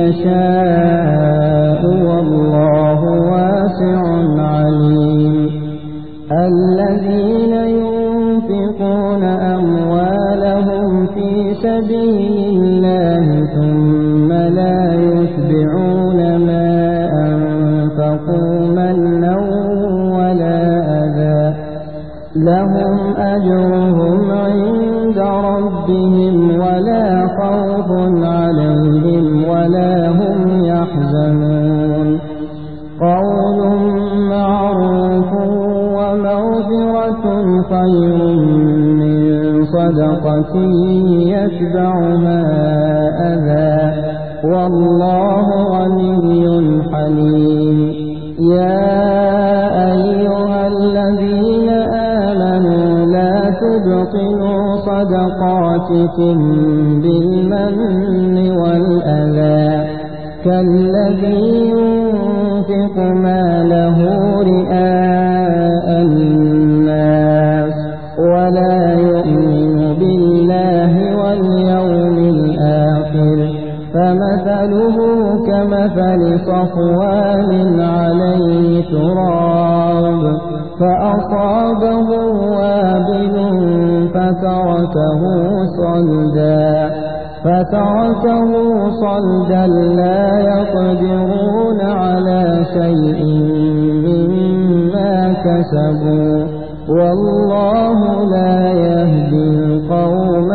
يشاء والله واسع عليم الذين ينفقون أموالهم في سبيل الله ثم لا يتبعون ما أنفقوا منا ولا أذى لهم أجرهم عند ربهم ولا خوف عليهم ولا هم يحزنون قول معروف ومغفرة خير من صدقة يتبعها أذى والله غني حليم يا أيها الذين آمنوا لا تبطلوا صدقاتكم بالمن والأذى كالذي ينفق ماله رئاء الناس ولا يؤمن بالله واليوم الآخر فمثله كمثل صفوان عليه تراب فأصابه وابل فتركه صلدا فتركه صلدا لا يقدرون على شيء مما كسبوا والله لا يهدي القوم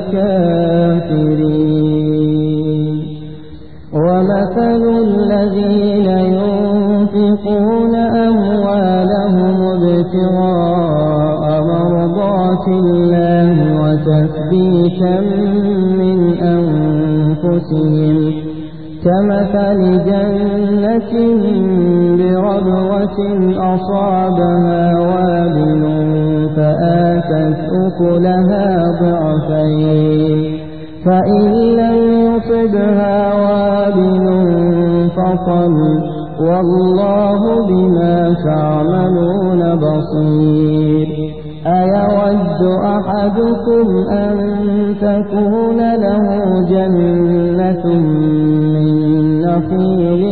الكافرين ومثل الذين ينفقون أموالهم ابتغاء مرضات الله وتثبيتا من أنفسهم كمثل جنة بربوة أصابها وابل فآتت أكلها ضعفين فإن لم يصبها وابل فطل والله بما تعملون بصير أيود أحدكم أن تكون له جنة من نخيل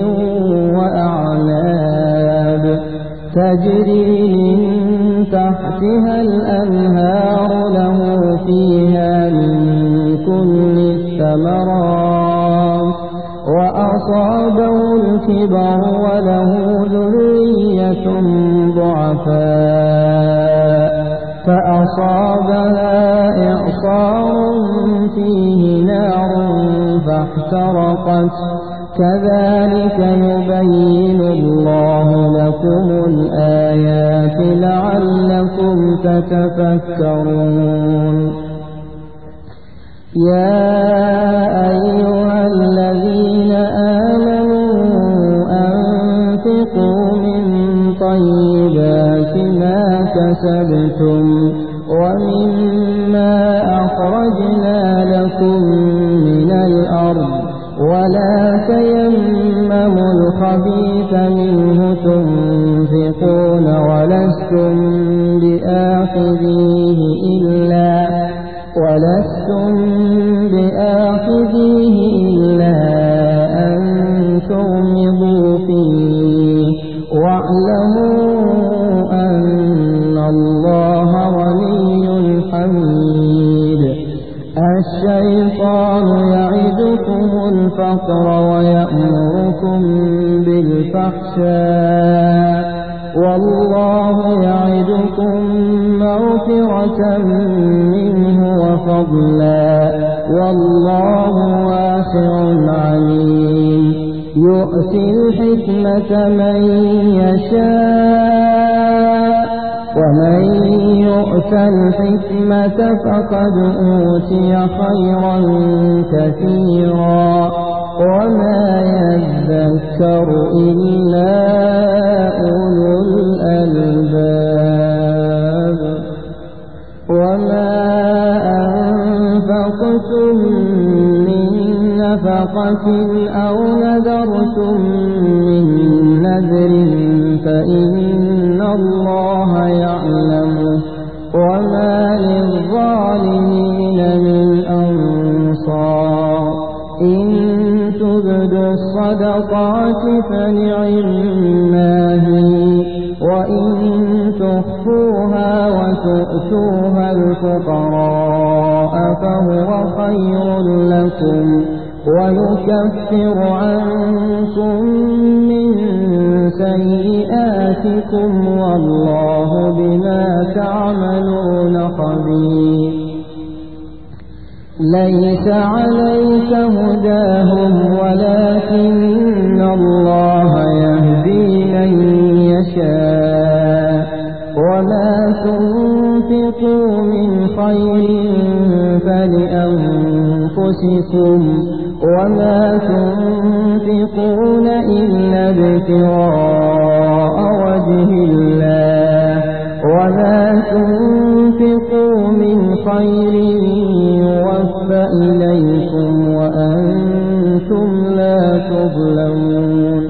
وأعناب تجري من تحتها الأنهار له فيها من كل الثمرات وأصابه الكبر وله ذرية ضعفاء فأصابها إعصار فيه نار فاحترقت كذلك يبين الله لكم الآيات لعلكم تتفكرون يا أيها الذين آمنوا أنفقوا من طيبات ما كسبتم ومما أخرجنا لكم من الأرض ولا تيمموا الخبيث منه تنفقون ولستم بآخذيه إلا ولستم بآخذيه إلا أن تغمضوا فيه واعلموا أن الله غني حميد الشيطان يعدكم الفقر ويأمركم بالفحشاء والله يعدكم مغفرة منه وفضلا والله واسع عليم يؤتي الحكمة من يشاء ومن يؤت الحكمة فقد أوتي خيرا كثيرا وما يذكر إلا أولو الألباب وما أنفقتم من نفقة أو نذرتم من نذر فإن الله يعلمه وما للظالمين من أنصار إن تبدوا الصدقات فنعما هي وإن تخفوها وتؤتوها الفقراء فهو خير لكم ويكفر عنكم من سيئاتكم والله بما تعملون خبير ليس عليك هداهم ولكن الله يهدي من يشاء وما تنفقوا من خير فلأنفسكم وما تنفقون إلا ابتغاء وجه الله وما تنفقوا من خير يوفى إليكم وأنتم لا تظلمون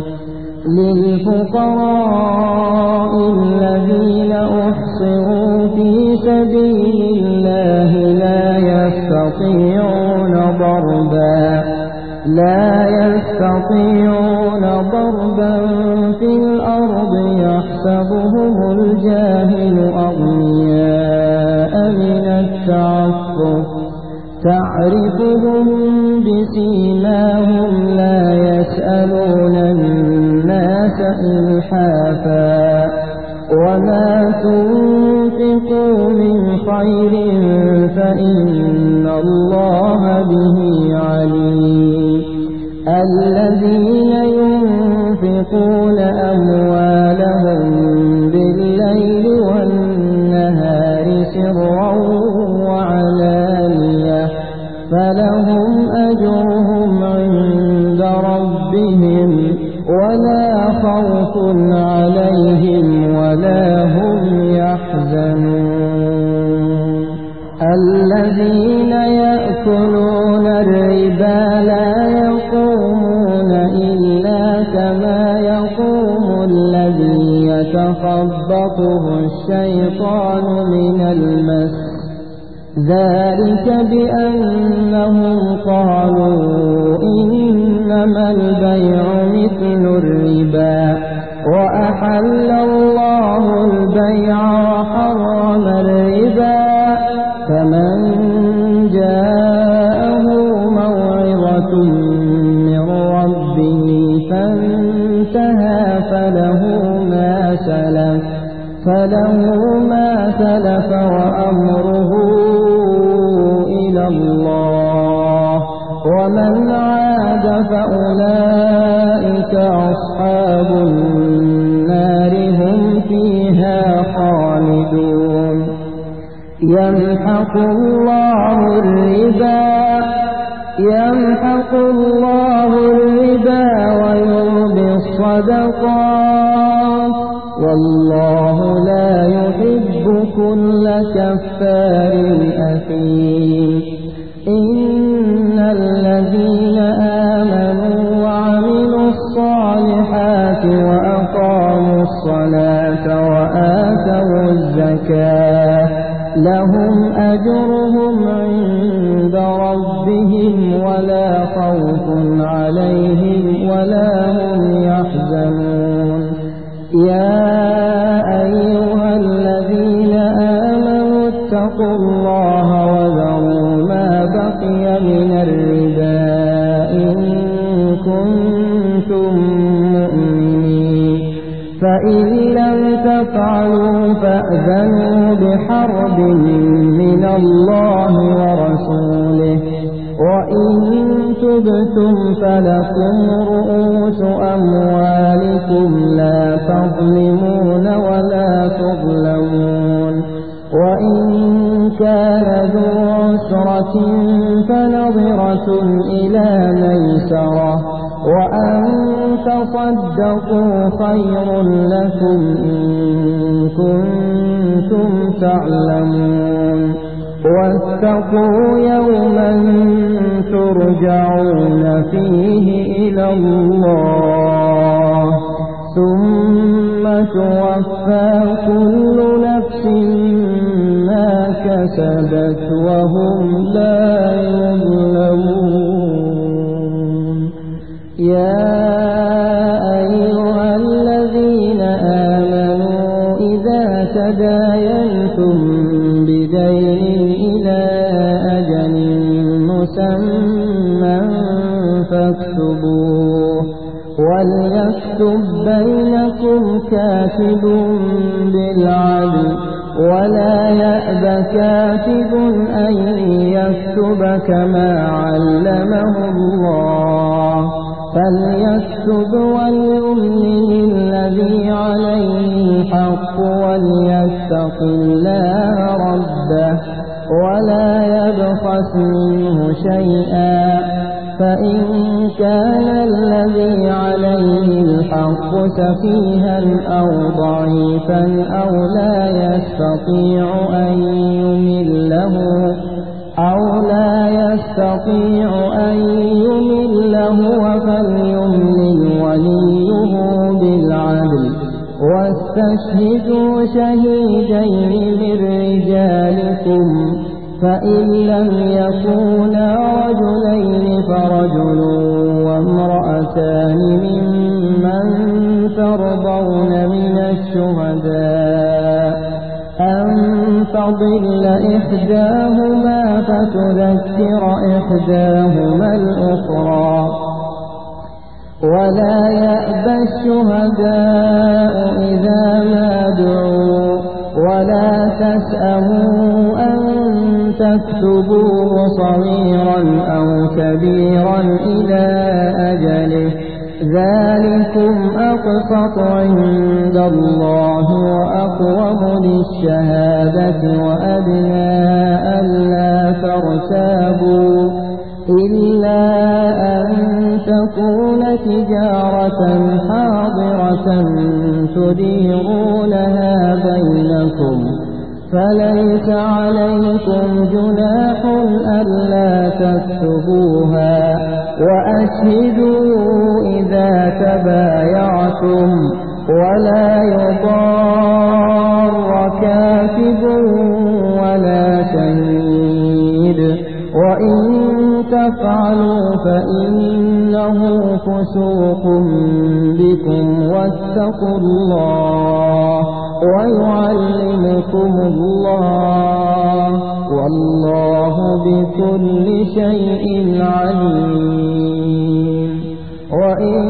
للفقراء الذين أحصروا في سبيل الله لا يستطيعون ضربا لا يستطيعون ضربا في الأرض يحسبهم الجاهل أغنياء من التعفف تعرفهم بسيماهم لا يسألون الناس إلحافا وما تنفقوا من خير فإن الله به عليم الذين ينفقون أموالهم بالليل والنهار سرا وعلانية فلهم أجرهم عند ربهم ولا خوف عليهم ولا هم يحزنون الذين يأكلون الربا لا يقومون إلا كما يقوم الذي يتخبطه الشيطان من المس ذلك بأنهم قالوا إنما البيع مثل الربا وأحل الله البيع وحرم الربا فمن جاءه موعظة من ربه فانتهى فله ما سلف فله ما سلف وأمره إلى الله ومن عاد فأولئك يمحق الله الربا يمحق الله الربا ويربي الصدقات والله لا يحب كل كفار أثيم إن الذين آمنوا وعملوا الصالحات وأقاموا الصلاة وآتوا الزكاة لهم أجرهم عند ربهم ولا خوف عليهم ولا هم يحزنون يا أيها الذين آمنوا اتقوا الله وذروا ما بقي من الربا إن كنتم مؤمنين فإن لم تفعلوا فأذنوا بحرب من الله ورسوله وإن تبتم فلكم رؤوس أموالكم لا تظلمون ولا تظلمون وإن كان ذو عسرة فنظرة إلى ميسرة وأن تصدقوا خير لكم إن كنتم تعلمون واتقوا يوما ترجعون فيه إلى الله ثم توفى كل نفس ما كسبت وهم لا يظلمون يا أيها الذين آمنوا إذا تداينتم بدين إلى أجل مسمى فاكتبوه وليكتب بينكم كاتب بالعدل ولا يأب كاتب أن يكتب كما علمه الله فليكتب وليملل الذي عليه الحق وليتق الله ربه ولا يبخس منه شيئا فإن كان الذي عليه الحق سفيها أو ضعيفا أو لا يستطيع أن يمله أو لا يستطيع أن يمله فليملل وليه بالعدل واستشهدوا شهيدين من رجالكم فإن لم يكونا رجلين فرجل وامرأتان ممن ترضون من الشهداء أن تضل إحداهما فتذكر إحداهما الأخرى ولا يأبى الشهداء إذا ما دعوا ولا تسأموا أن تكتبوه صغيرا أو كبيرا إلى أجله ذلكم أقسط عند الله وأقوم للشهادة وأدنى ألا ترتابوا إلا أن تكون تجارة حاضرة تديرونها بينكم فليس عليكم جناح ألا تكتبوها وأشهدوا إذا تبايعتم ولا يضار كاتب ولا شهيد وإن تفعلوا فإنه فسوق بكم واتقوا الله ويعلمكم الله والله بكل شيء عليم وإن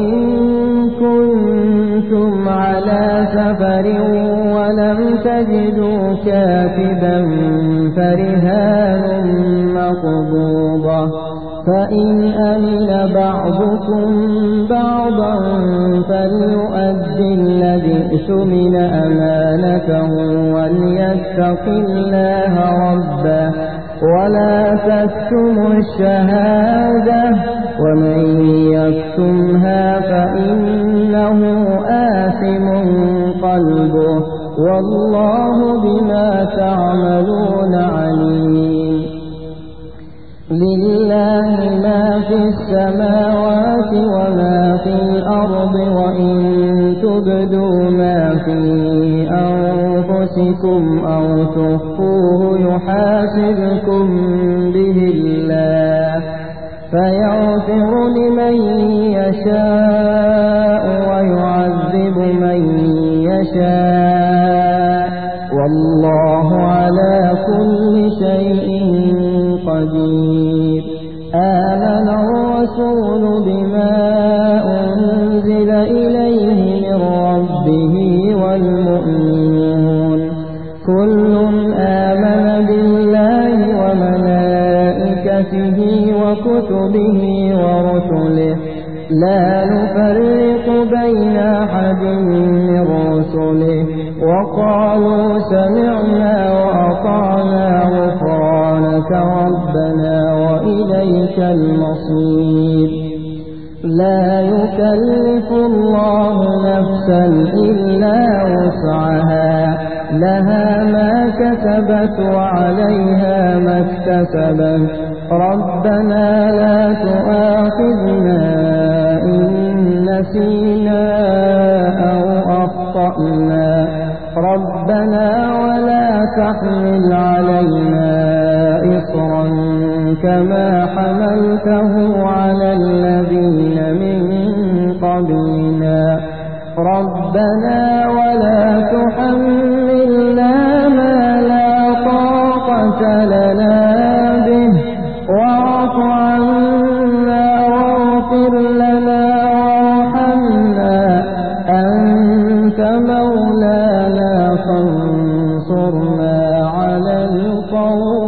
كنتم على سفر ولم تجدوا كاتبا فرهان مقبوضة فإن أمن بعضكم بعضا فليؤدي الذي اؤتمن أمانته وليتق الله ربه ولا تكتموا الشهادة ومن يكتمها فإنه آثم قلبه والله بما تعملون عليم. لله ما في السماوات وما في الأرض وإن تبدوا ما في أنفسكم أو تخفوه يحاسبكم به الله فيغفر لمن يشاء ويعذب من يشاء والله على كل شيء قدير. آمن الرسول بما أنزل إليه من ربه والمؤمنون كل آمن بالله وملائكته وكتبه ورسله لا نفرق بين أحد من رسله وقالوا سمعنا وأطعنا غفرانك ربنا وإليك المصير. لا يكلف الله نفسا إلا وسعها لها ما كسبت وعليها ما اكتسبت ربنا لا تؤاخذنا إن نسينا أو أخطأنا ربنا ولا تحمل علينا إصرا كما حملته على الذين من قبلنا ربنا ولا تحملنا ما لا طاقة لنا به واعف عنا واغفر لنا وارحمنا أنت مولانا فانصرنا على القوم